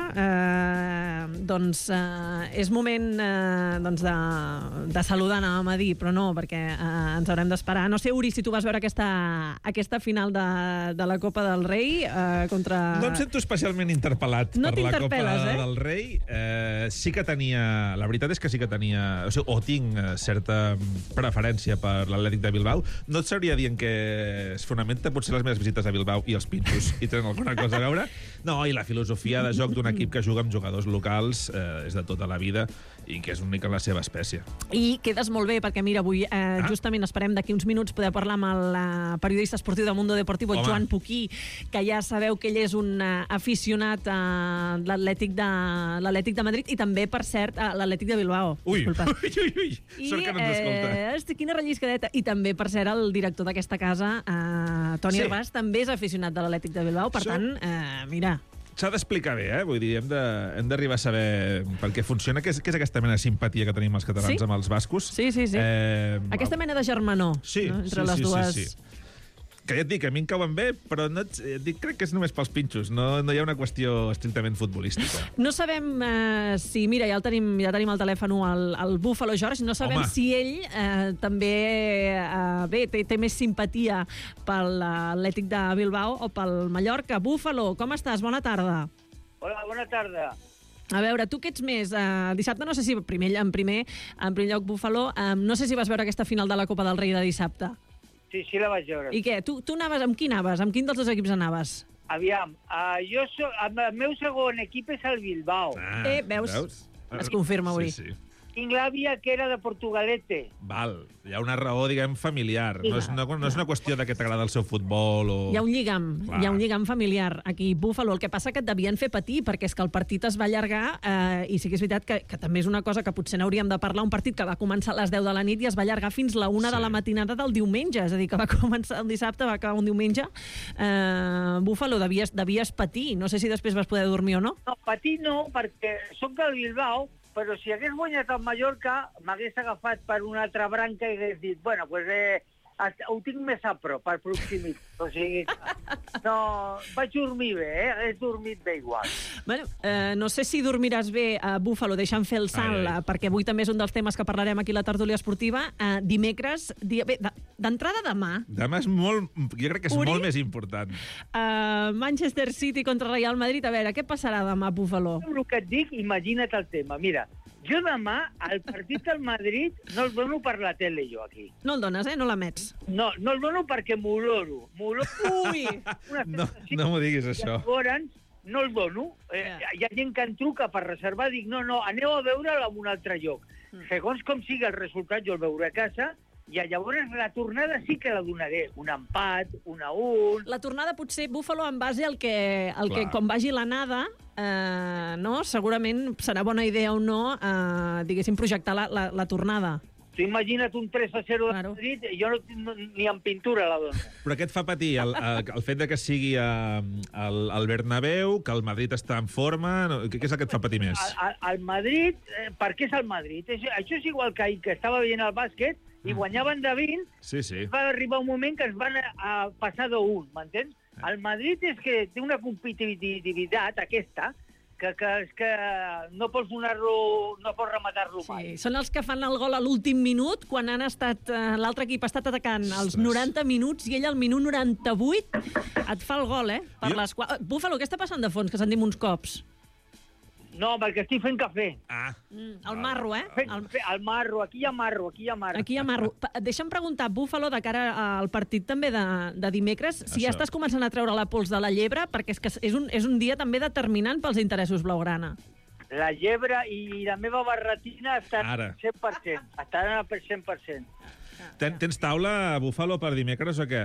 eh, doncs, eh, és moment eh, doncs de, de saludar, anàvem a dir, però no, perquè eh, ens haurem d'esperar. No sé, Uri, si tu vas veure aquesta, aquesta final de, de la Copa del Rei eh, contra... No em sento especialment interpel·lat No per la Copa eh? del Rei. Eh, sí que tenia... La veritat és que sí que tenia... O, sigui, o tinc eh, certa preferència per l'Atlètic de Bilbao. No et sabria dir en què es fonamenta. Potser les meves visites a Bilbao i els pinxos hi tenen alguna cosa a veure. No, i la filosofia de joc d'un equip que juga amb jugadors locals eh, és de tota la vida i que és únic en la seva espècie. I quedes molt bé, perquè mira, avui eh, ah. justament esperem d'aquí uns minuts poder parlar amb el uh, periodista esportiu de Mundo Deportivo, Home. Joan Puquí, que ja sabeu que ell és un uh, aficionat a l'Atlètic de, l'Atlètic de Madrid i també, per cert, a l'Atlètic de Bilbao. Ui, Disculpa. ui, ui, ui. Sort que no ens escolta. Eh, hosti, quina relliscadeta. I també, per cert, el director d'aquesta casa, uh, Toni Sí. Herbàs, també és aficionat de l'Atlètic de Bilbao. Per Això- tant, eh, mira... S'ha d'explicar bé, eh? Vull dir, hem de- hem d'arribar a saber per què funciona, què és, què és aquesta mena de simpatia que tenim els catalans Sí. amb els bascos. Sí, sí, sí. Eh, Aquesta mena de germanor Sí, no? entre sí, les sí, dues... sí, sí. Que ja et dic, a mi em cauen bé, però no, et- et dic, crec que és només pels pinxos, no, no hi ha una qüestió estrictament futbolística. No sabem eh, si... Mira, ja el tenim, ja tenim al telèfon el, el Búfalo George. No sabem Home. si ell eh, també eh, bé, té, té més simpatia pel Atlètic de Bilbao o pel Mallorca. Búfalo, com estàs? Bona tarda. Hola, bona tarda. A veure, tu què ets més? Uh, dissabte no sé si... Primer, en, primer, en primer lloc, Búfalo, um, no sé si vas veure aquesta final de la Copa del Rei de dissabte. Sí, sí la vaig veure. I què? Tu, tu anaves... Amb qui anaves? Amb quin dels dos equips anaves? Aviam, uh, jo so, el meu segon equip és el Bilbao. Ah, eh, veus? veus? Es confirma avui. Sí, sí. Tinc l'àvia que era de Portugalete. Val, hi ha una raó, diguem, familiar. No és, no, no és una qüestió de que t'agrada el seu futbol o... Hi ha un lligam, Clar. hi ha un lligam familiar aquí, Búfalo. El que passa que et devien fer patir, perquè és que el partit es va allargar, eh, i sí que és veritat que, que també és una cosa que potser n'hauríem de parlar, un partit que va començar a les deu de la nit i es va allargar fins la una sí. de la matinada del diumenge, és a dir, que va començar el dissabte, va acabar un diumenge. Eh, Búfalo, devies, devies patir. No sé si després vas poder dormir o no. No, patir no, perquè soc del Bilbao, però si hagués guanyat el Mallorca, m'hagués agafat per una altra branca i hagués dit, bueno, pues, eh, ho tinc més a prop, per proximitat. O sigui, no, vaig dormir bé, eh? He dormit bé igual. Bueno, eh, no sé si dormiràs bé a Búfalo, deixa'm fer el salt, ai, ai. perquè avui també és un dels temes que parlarem aquí a la tertúlia esportiva. Eh, dimecres, dia... bé, d'entrada demà... Demà és molt... Jo crec que és Uri? molt més important. Uh, Manchester City contra Real Madrid. A veure, què passarà demà, Búfalo? El que et dic, imagina't el tema. Mira, jo demà, el partit del Madrid, no el dono per la tele, jo, aquí. No el dones, eh? No l'emets. No, no el dono perquè m'oloro. M'oloro. Ui! No, no m'ho diguis, això. Llavors, no el dono. Eh, yeah. Hi ha gent que em truca per reservar, dic, no, no, aneu a veure'l en un altre lloc. Mm. Segons com sigui el resultat, jo el veuré a casa, i llavors la tornada sí que la donaré. Un empat, un a un... La tornada potser, Búfalo, en base al que, al que com vagi l'anada, eh, no? Segurament serà bona idea o no, eh, diguéssim, projectar la, la, la tornada. Tu imagina't un tres a zero de claro. Madrid, jo no, no, ni en pintura la dono. Però què et fa patir? El, el, el fet de que sigui a, al, al Bernabéu, que el Madrid està en forma... No, què és el que et fa patir més? El, el Madrid, eh, per què és el Madrid? És, això és igual que ahir, que estava veient el bàsquet, i guanyaven de vint, sí, sí. va arribar un moment que es van a, a passar d'un, m'entens? El Madrid és que té una competitivitat, aquesta, que, que, que no pots donar-lo, no pots rematar-lo mai. Sí, són els que fan el gol a l'últim minut, quan han estat, l'altre equip ha estat atacant els noranta minuts, i ell al minut noranta-vuit et fa el gol, eh? Per les qua... Búfalo, què està passant de fons, que sentim uns cops? No, perquè estic fent cafè. Ah. Mm, el marro, eh? Fent, el... el marro, aquí hi ha marro, aquí hi ha marro. Aquí hi ha marro. Deixa'm preguntar, Búfalo, de cara al partit també de, de dimecres, si Això. ja estàs començant a treure la pols de la llebre, perquè és que és un, és un dia també determinant pels interessos blaugrana. La llebre i la meva barretina estan al cent per cent. Estan al cent per cent. Ten, tens taula, Búfalo, per dimecres o què?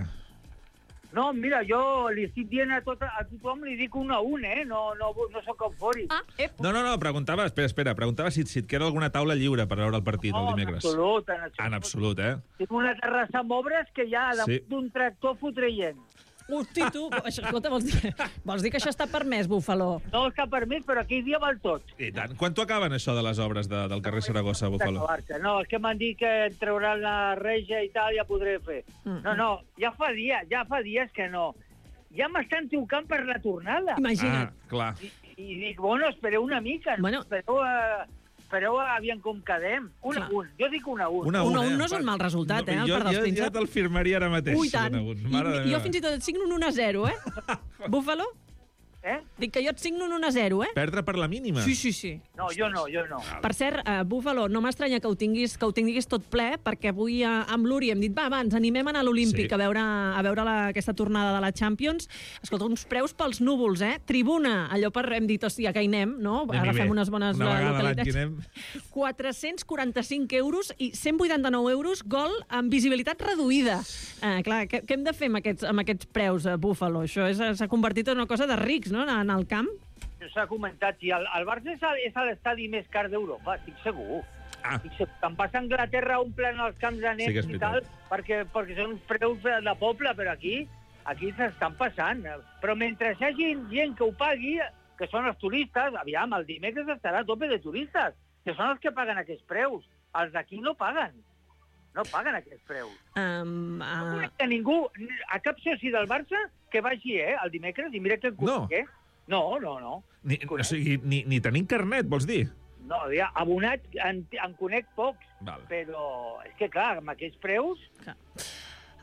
No, mira, jo li estic dient a, tot, a tothom, li dic un a un, eh? No, no, no sóc eufòric. Ah, eh. No, no, no, preguntava, espera, espera, preguntava si, si et queda alguna taula lliure per veure el partit no, el dimecres. En absolut, en absolut. En absolut, eh? Tinc una terrassa amb obres que ja sí. d'un tractor fotraient. Hosti, tu, això, escolta, vols dir, vols dir que això està permès, Búfalo? No està permès, però aquell dia val tot. I tant. Quan t'ho acaben, això de les obres de, del carrer Saragossa, Búfalo? No, és que m'han dit que trauran la reja i tal, ja podré fer. Mm. No, no, ja fa dies, ja fa dies que no. Ja m'estan trucant per la tornada. Imagina't. Ah, clar. I, i dic, bueno, espereu una mica. Bueno. Espereu, uh, espereu aviam com quedem. Un a un. Jo dic un a un. Un a un, un, a un eh? no és un mal resultat, no, eh, el jo, part dels jo, prínceps. Jo te'l firmaria ara mateix. Ui, tant. I, jo fins i tot et signo un un a zero, eh? Búfalo? Eh? Dic que jo et signo un un a zero, eh? Perdre per la mínima? Sí, sí, sí. No, jo no, jo no. Per cert, uh, Búfalo, no m'estranya que ho tinguis que ho tinguis tot ple, perquè avui uh, amb l'Uri hem dit, va, va, ens animem a anar a l'Olímpic sí. a veure, a veure la, aquesta tornada de la Champions. Escolta, uns preus pels núvols, eh? Tribuna, allò per, hem dit, hòstia, que hi anem, no? Anem Agafem bé. unes bones Una localitats. quatre-cents quaranta-cinc euros i cent vuitanta-nou euros gol amb visibilitat reduïda. Uh, clar, què, què hem de fer amb aquests, amb aquests preus, uh, Búfalo? Això s'ha convertit en una cosa de rics, no?, en el camp. S'ha comentat, si el, el Barça és l'estadi més car d'Europa, estic segur. Ah. Estic segur. Te'n vas a Anglaterra omplen els camps de nens sí i tal, perquè, perquè són uns preus de, de poble, però aquí aquí s'estan passant. Però mentre hi hagi gent que ho pagui, que són els turistes, aviam, el dimecres estarà a tope de turistes, que són els que paguen aquests preus. Els d'aquí no paguen. No paguen aquests preus. Um, uh... No conec a ningú, a cap soci del Barça, que vagi, eh, el dimecres, i mira que en conec, no. eh? No, no, no. Ni, o sigui, ni, ni tenim carnet, vols dir? No, ja, abonat en, en conec pocs, Val. però és que, clar, amb aquests preus... Clar.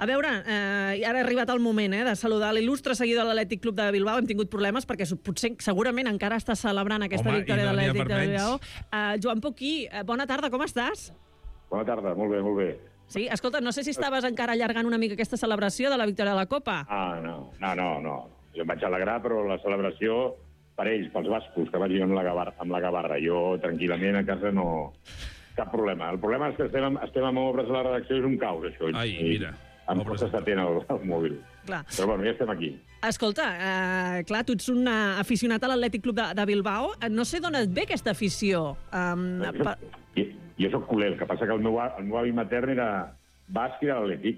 A veure, eh, ara ha arribat el moment eh, de saludar l'il·lustre seguidor de l'Atlètic Club de Bilbao. Hem tingut problemes perquè potser, segurament encara està celebrant aquesta Home, victòria no de n'hi ha l'Atlètic per de menys. Bilbao. Uh, Joan Poquí, uh, bona tarda, com estàs? Bona tarda, molt bé, molt bé. Sí, escolta, no sé si estaves encara allargant una mica aquesta celebració de la victòria de la Copa. Ah, no, no, no, no. Jo em vaig alegrar, però la celebració per ells, pels bascos, que vagin amb la gavarra. Amb la gavarra. Jo, tranquil·lament, a casa no... Cap problema. El problema és que estem, estem amb obres a la redacció, és un caos, això. Ai, I mira. em costa s'atén el, el mòbil. Clar. Però bueno, ja estem aquí. Escolta, eh, clar, tu ets un uh, aficionat a l'Atlètic Club de, de Bilbao. Eh, No sé d'on et ve aquesta afició. Um, pa... Jo, jo soc culer, el que passa que el meu, a- el meu avi matern era basc i de l'Atlètic.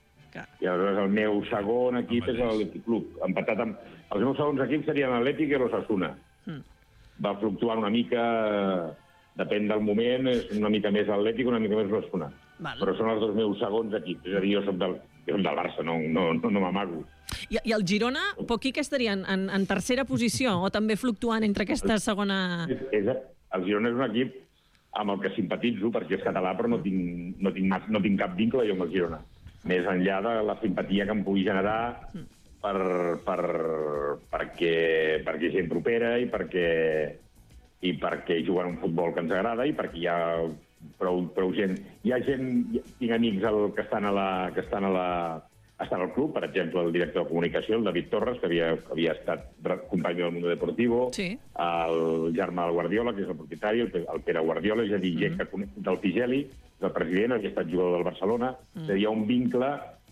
I aleshores el meu segon equip és l'Atlètic Club. Empatat amb... Els meus segons equips serien l'Atlètic i l'Osasuna. Mm. Va fluctuant una mica, depèn del moment, és una mica més l'Atlètic, una mica més l'Osasuna. Però són els dos meus segons equips. És a dir, jo soc del, jo soc del Barça, no, no, no, no m'amago. I, I el Girona, Poquí, que estaria en, en, en tercera posició o també fluctuant entre aquesta segona... És, és, el Girona és un equip amb el que simpatitzo, perquè és català, però no tinc, no tinc, mas- no tinc cap vincle jo amb el Girona. Més enllà de la simpatia que em pugui generar per, per, perquè, perquè és gent propera i perquè, i perquè juguen un futbol que ens agrada i perquè hi ha prou, prou gent... Hi ha gent... Tinc amics el, que estan a la, que estan a la, estan al club, per exemple, el director de comunicació, el David Torres, que havia, que havia estat re- company del Mundo Deportivo, sí. el Germà del Guardiola, que és el propietari, el, Pe- el Pere Guardiola, és a dir, gent que conec del Figeli, del president, havia estat jugador del Barcelona. Mm. Hi ha un vincle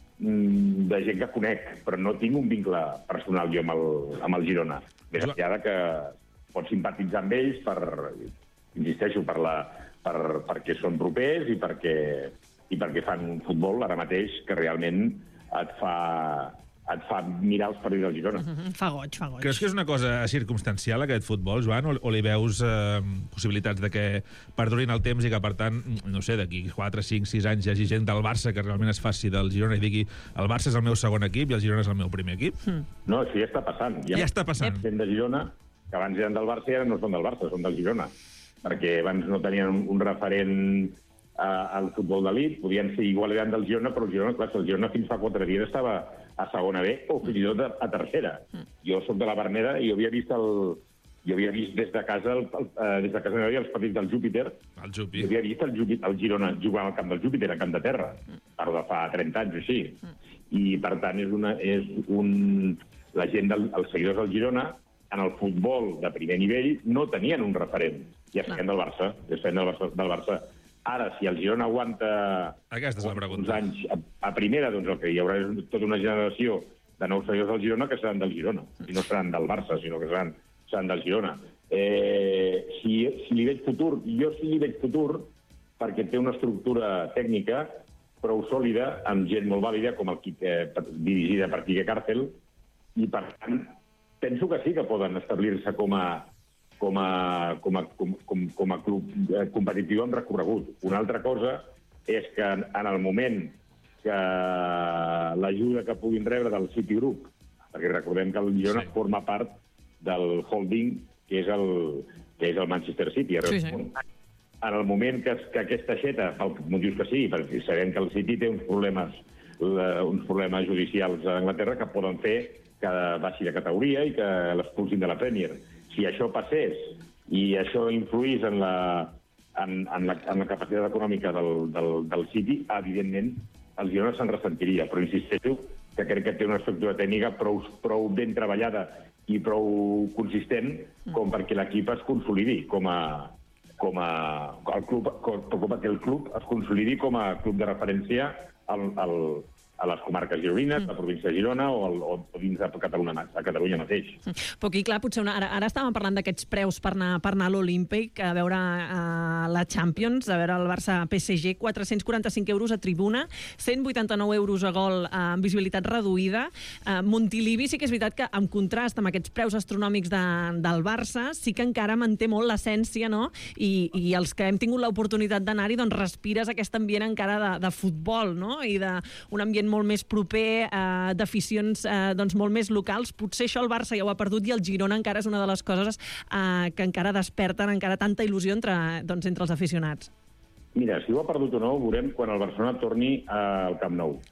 mm, de gent que conec, però no tinc un vincle personal jo amb el, amb el Girona. Més enllà de que pots simpatitzar amb ells per, insisteixo, per la, per, perquè són propers i perquè, i perquè fan un futbol ara mateix que realment et fa, et fa mirar els partits del Girona. Mm -hmm. Fa goig, fa goig. Creus que és una cosa circumstancial, aquest futbol, Joan, o, o li veus eh, possibilitats de que perdurin el temps i que, per tant, no sé, d'aquí quatre, cinc, sis anys hi hagi gent del Barça que realment es faci del Girona i digui el Barça és el meu segon equip i el Girona és el meu primer equip? Mm. No, això ja està passant. Ja està passant. Gent de Girona, que abans eren del Barça i ara no són del Barça, són del Girona. Perquè abans no tenien un, un referent uh, al futbol d'elit, podien ser igual eren del Girona, però el Girona, clar, el Girona fins fa quatre dies estava a segona B o fins i tot a, a tercera. Mm. Jo sóc de la Verneda i jo havia vist el... Jo havia vist des de casa, el, el, uh, des de casa meva els partits del Júpiter. El Jupi. Jo havia vist el, Jupi, el Girona jugar al camp del Júpiter, a camp de terra. Mm. Parlo de fa trenta anys o així. Mm. I, per tant, és, una, és un... La gent, del, els seguidors del Girona, en el futbol de primer nivell, no tenien un referent. I es feien del Barça. Es feien del Barça, del Barça. Ara, si el Girona aguanta Aquesta és la pregunta. uns anys a, a primera, doncs el que hi haurà és tota una generació de nous seguidors del Girona que seran del Girona. I no seran del Barça, sinó que seran, seran del Girona. Eh, si, si li veig futur, jo sí li veig futur perquè té una estructura tècnica prou sòlida, amb gent molt vàlida, com el eh, dirigida per Quique Cárcel, i per tant penso que sí que poden establir-se com a com a, com a, com, com, com a club competitiu amb recorregut. Una altra cosa és que en, en el moment que l'ajuda que puguin rebre del Citigroup, perquè recordem que el Girona sí. forma part del holding que és el, que és el Manchester City. Sí, sí. En el moment que, que aquesta xeta, pel motius que sigui, perquè sabem que el City té uns problemes, uns problemes judicials a Anglaterra que poden fer que baixi de categoria i que l'expulsin de la Premier. Si això passés i això influís en la, en, en la, en la capacitat econòmica del, del, del City, evidentment el Girona se'n ressentiria, però insisteixo que crec que té una estructura tècnica prou, prou ben treballada i prou consistent com perquè l'equip es consolidi com a, com a el club, com, com perquè el club es consolidi com a club de referència al, al, a les comarques gironines, a la província de Girona o, el, o dins de Catalunya, a Catalunya mateix. Però aquí, clar, potser una, ara, ara estàvem parlant d'aquests preus per anar, per anar a l'Olímpic, a veure uh, la Champions, a veure el Barça-P S G, quatre-cents quaranta-cinc euros a tribuna, cent vuitanta-nou euros a gol uh, amb visibilitat reduïda. Uh, Montilivi sí que és veritat que, en contrast amb aquests preus astronòmics de, del Barça, sí que encara manté molt l'essència, no? I, i els que hem tingut l'oportunitat d'anar-hi, doncs respires aquest ambient encara de, de futbol, no? I d'un ambient molt més proper, eh, d'aficions eh, doncs molt més locals. Potser això el Barça ja ho ha perdut i el Girona encara és una de les coses eh, que encara desperten encara tanta il·lusió entre, doncs, entre els aficionats. Mira, si ho ha perdut o no, ho veurem quan el Barcelona torni al Camp Nou.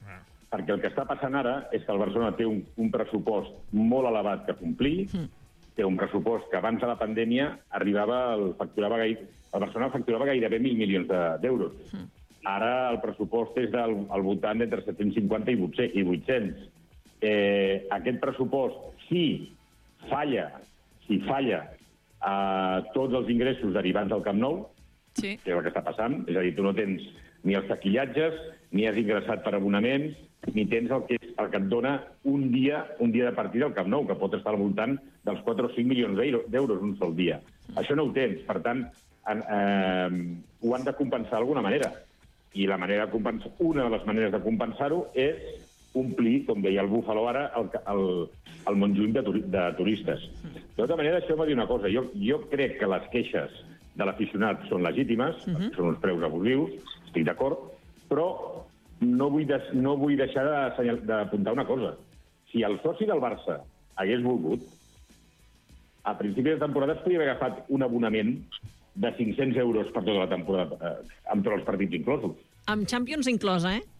perquè el que està passant ara és que el Barcelona té un, un pressupost molt elevat que complir, mm. té un pressupost que abans de la pandèmia arribava, el, facturava gaire, el Barcelona facturava gairebé mil milions d'euros. Mm. Ara el pressupost és del, al voltant d'entre set-cents cinquanta i vuit-cents. Eh, aquest pressupost, si falla, si falla eh, tots els ingressos derivats del Camp Nou, sí. que és el que està passant, és a dir, tu no tens ni els taquillatges, ni has ingressat per abonaments, ni tens el que, el que et dona un dia un dia de partida al Camp Nou, que pot estar al voltant dels quatre o cinc milions d'euros un sol dia. Això no ho tens, per tant, en, eh, ho han de compensar d'alguna manera. I la manera de compensar, una de les maneres de compensar-ho és omplir, com deia el Búfalo ara, el, el, el Montjuïc de, turi, de turistes. De tota manera, això m'ha dit una cosa. Jo, jo crec que les queixes de l'aficionat són legítimes, uh -huh. són uns preus abusius, estic d'acord, però no vull, de, no vull deixar d'apuntar una cosa. Si el soci del Barça hagués volgut, a principis de temporada es podria haver agafat un abonament de cinc-cents euros per tota la temporada, eh, amb tots els partits inclosos. Amb Champions inclosa, eh?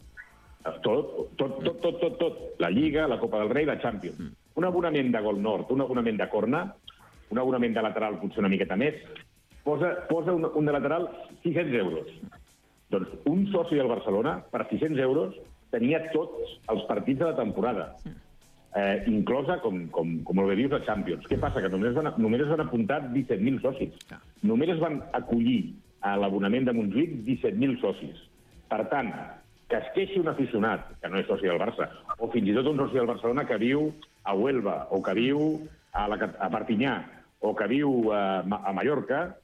Tot, tot, tot, tot, tot, tot. La Lliga, la Copa del Rei, la Champions. Mm. Un abonament de Gol Nord, un abonament de Corna, un abonament de lateral potser una miqueta més, posa, posa un, un de lateral sis-cents euros. Doncs un soci del Barcelona, per sis-cents euros, tenia tots els partits de la temporada, eh, inclosa, com, com, com molt bé dius, la Champions. Què passa? Que només van, només es van apuntar disset mil socis. Només es van acollir a l'abonament de Montjuïc disset mil socis. Per tant, que es queixi un aficionat, que no és soci del Barça, o fins i tot un soci del Barcelona que viu a Huelva, o que viu a, la, a Perpinyà, o que viu a, a Mallorca,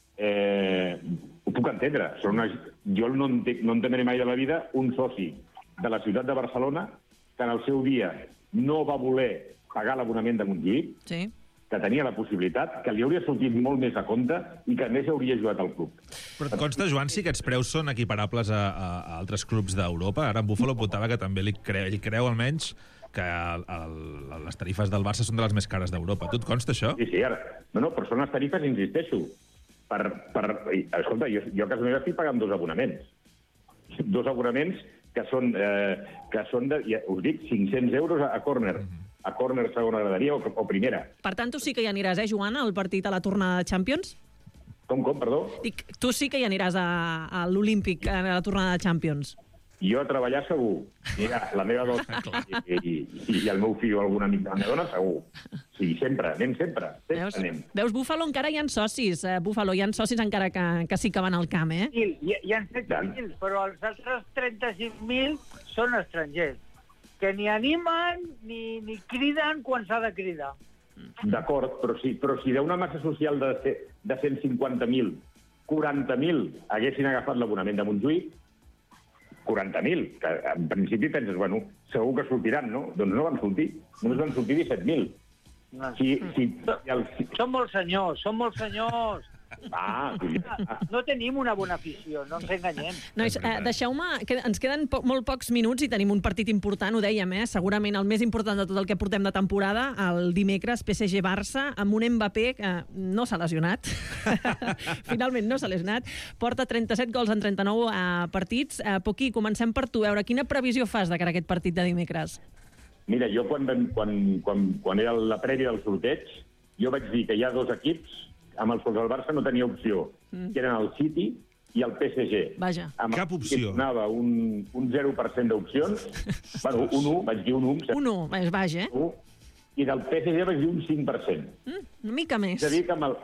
eh, ho puc entendre. Són una, jo no, entenc, no entendré mai de la vida un soci de la ciutat de Barcelona que en el seu dia no va voler pagar l'abonament de Montjuïc, sí. que tenia la possibilitat, que li hauria sortit molt més a compte i que a més hauria ajudat al club. Però et consta, Joan, si aquests preus són equiparables a, a, a altres clubs d'Europa? Ara en Búfalo apuntava que també li creu, ell creu almenys que el, el, les tarifes del Barça són de les més cares d'Europa. Tu et consta això? Sí, sí, ara. No, no, però són les tarifes, insisteixo. Per, per, escolta, jo, jo a casa meva estic pagant dos abonaments. Dos abonaments que són, eh, que són de, ja us dic, cinc-cents euros a, a córner. Mm-hmm. A córner segona graderia o, o primera. Per tant, tu sí que hi aniràs, eh, Joan, al partit a la tornada de Champions? Com, com, perdó? Dic, tu sí que hi aniràs a, a l'Olímpic, a la tornada de Champions. Jo a treballar segur. Mira, la meva dona i, i, i el meu fill o algun amic de la meva dona segur. Sí, sempre, anem sempre. sempre Veus, anem. Veus, Búfalo encara hi ha socis. Eh, Búfalo, hi ha socis encara que, que sí que van al camp, eh? Hi, hi ha setze mil, però els altres trenta-cinc mil són estrangers, que ni animen ni, ni criden quan s'ha de cridar. D'acord, però si, però si d'una massa social de, de cent cinquanta mil, quaranta mil haguessin agafat l'abonament de Montjuïc, quaranta mil, que en principi penses, bueno, segur que sortiran, no? Doncs no van sortir, només van sortir disset mil. No. Si, si, el, si... Són molts senyors, són molts senyors. Ah, no tenim una bona afició, no ens enganyem. Nois, eh, deixeu-me, que ens queden po molt pocs minuts i tenim un partit important, ho dèiem, eh? Segurament el més important de tot el que portem de temporada, el dimecres P S G-Barça, amb un Mbappé que no s'ha lesionat. Finalment no s'ha lesionat. Porta trenta-set gols en trenta-nou eh, partits. Eh, Poquí, comencem per tu. Veure, quina previsió fas de cara a aquest partit de dimecres? Mira, jo quan, quan, quan, quan era la prèvia del sorteig, jo vaig dir que hi ha dos equips amb els quals el Barça no tenia opció, mm. que eren el City i el P S G. Vaja. Amb Cap opció. Donava un, un zero per cent d'opcions. Bueno, un u, vaig dir un u. Un u, és baix, eh? I del P S G vaig dir un cinc per cent. Mm, una mica més. És a dir, que amb el...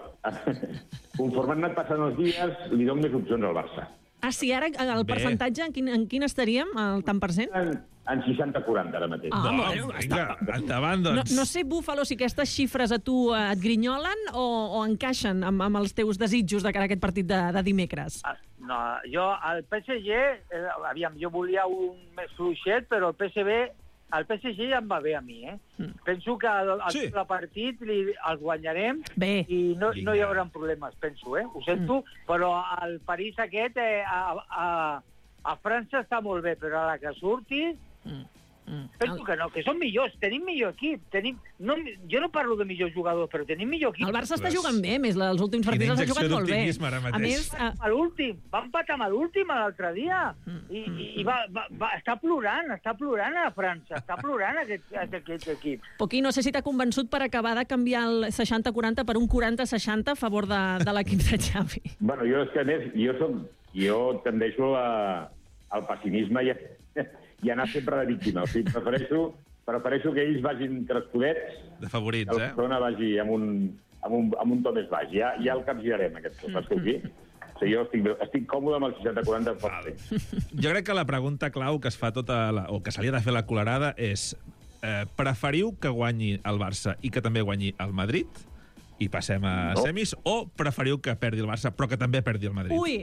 conforme han anat passant els dies, li dono més opcions al Barça. Ah, sí, ara el Bé. percentatge, en quin, en quin estaríem, el tant per cent? En, en seixanta quaranta ara mateix. Ah, No, bueno, vinga, endavant, No, doncs. no sé, Búfalo, si aquestes xifres a tu eh, et grinyolen o, o encaixen amb, amb els teus desitjos de cara a aquest partit de, de dimecres. Ah, no, jo, al P S G, eh, aviam, jo volia un més fluixet, però el P S G, el P S G ja em va bé a mi, eh? Mm. Penso que el, el, Sí. el partit li, el guanyarem Bé. i no, no hi Vinga. haurà problemes, penso, eh? Ho sento, mm. però el París aquest eh, a, a, a França està molt bé, però a la que surti... Mm. Mm. Penso que no, que són millors, tenim millor equip. Tenim... No, jo no parlo de millors jugadors, però tenim millor equip. El Barça està jugant bé, més els últims partits els ha jugat molt bé. A més, a... a l'últim, va empatar amb l'últim l'altre dia i, i, i va, va, va, està plorant, està plorant a França, està plorant aquest, aquest equip. Poquí, no sé si t'ha convençut per acabar de canviar el seixanta quaranta per un quaranta seixanta a favor de, de l'equip de Xavi. Bueno, jo és que a més, jo, som, jo tendeixo a, al pessimisme i a, i anar sempre de víctima. O sigui, prefereixo, prefereixo que ells vagin crescudets, de favorits, que eh? el Barcelona vagi amb un, amb un, amb un to més baix. Ja, ja el capgirarem, aquest cop, esteu aquí. O sigui, jo estic, estic còmode amb el seixanta quaranta. Jo crec que la pregunta clau que es fa tota la, o que se li ha de fer la colorada és eh, preferiu que guanyi el Barça i que també guanyi el Madrid i passem a no. semis, o preferiu que perdi el Barça però que també perdi el Madrid? Ui!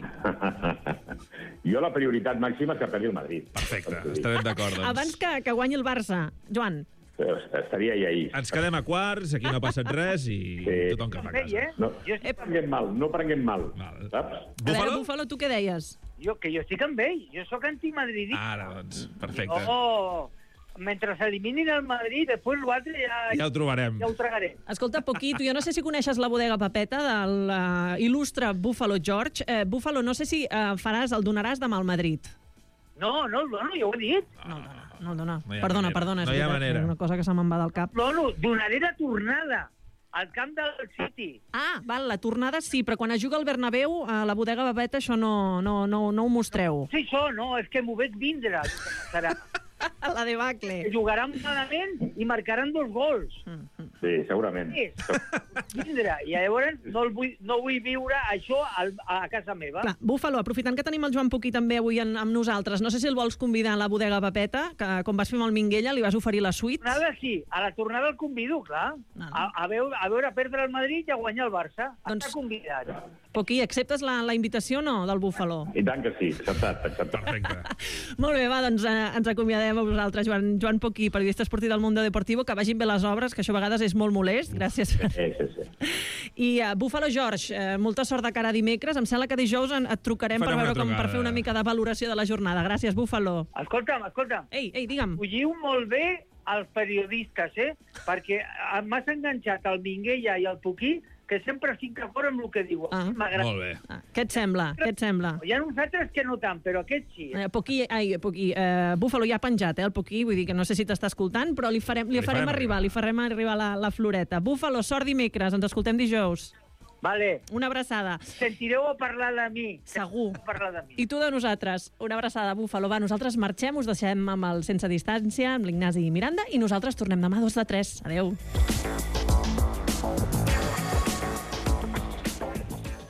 Jo la prioritat màxima és que perdi el Madrid. Perfecte, estarem d'acord, doncs. Abans que, que guanyi el Barça, Joan. Estaria ja ahir. Ens quedem a quarts, aquí no ha passat res i sí. tothom cap a casa. Eh? No, jo estic prenguem mal, no prenguem mal. Val. Saps? A veure, Búfalo, tu què deies? Jo, que jo estic amb ell, jo sóc antimadridista. Ara, doncs, perfecte. Oh, mentre s'eliminin el Madrid, després l'altre ja... Ja ho trobarem. Ja ho tragarem. Escolta, Poquito, jo no sé si coneixes la bodega Pepeta del uh, il·lustre Buffalo George. Uh, Buffalo, no sé si uh, faràs, el donaràs demà al Madrid. No, no el dono, ja ho he dit. No, no, no el dona. No perdona, manera. perdona. No hi ha veritat, manera. Una cosa que se me'n va del cap. No, no, donaré la tornada al camp del City. Ah, val, la tornada sí, però quan es juga al Bernabéu, a la bodega Pepeta, això no, no, no, no ho mostreu. Sí, això no, és que m'ho veig vindre. Serà. La debacle. Jugaran malament i marcaran dos gols. Sí, segurament. Sí, vindre. I llavors no, el vull, no vull viure això al, a casa meva. Clar, Búfalo, aprofitant que tenim el Joan Poquí també avui en, amb nosaltres, no sé si el vols convidar a la bodega Pepeta, que com vas fer amb el Minguella, li vas oferir la suite. A la tornada sí, a la tornada el convido, clar. No, no. A, a, veure, a veure perdre el Madrid i a guanyar el Barça. Doncs... Està convidat. Poquí, acceptes la, la invitació o no, del Búfalo? I tant que sí, acceptat, acceptat. Perfecte. Molt bé, va, doncs eh, ens acomiadem a vosaltres, Joan, Joan Poquí, periodista esportiu del Mundo Deportivo, que vagin bé les obres, que això a vegades és molt molest. Gràcies. Sí, sí, sí. I uh, Búfalo George, uh, molta sort de cara a dimecres. Em sembla que dijous en, et trucarem Farem per veure com per fer una mica de valoració de la jornada. Gràcies, Búfalo. Escolta'm, escolta'm. Ei, ei, digue'm. Fugiu molt bé els periodistes, eh? Perquè m'has enganxat el Minguella i el Poquí, que sempre estic d'acord amb el que diuen. Ah. Molt bé. Ah, què et sembla? Què et sembla? Hi ha uns altres que no tant, però aquests sí. Eh, Poquí, ai, Poquí, eh, Búfalo ja ha penjat, eh, el Poquí, vull dir que no sé si t'està escoltant, però li farem, li, li farem, farem arribar, arribar, li farem arribar la, la floreta. Búfalo, sort dimecres, ens escoltem dijous. Vale. Una abraçada. Sentireu a parlar de mi. Segur. A parlar de mi. I tu de nosaltres. Una abraçada, Búfalo. Va, nosaltres marxem, us deixem amb el Sense Distància, amb l'Ignasi Miranda, i nosaltres tornem demà a dos de tres. Adéu.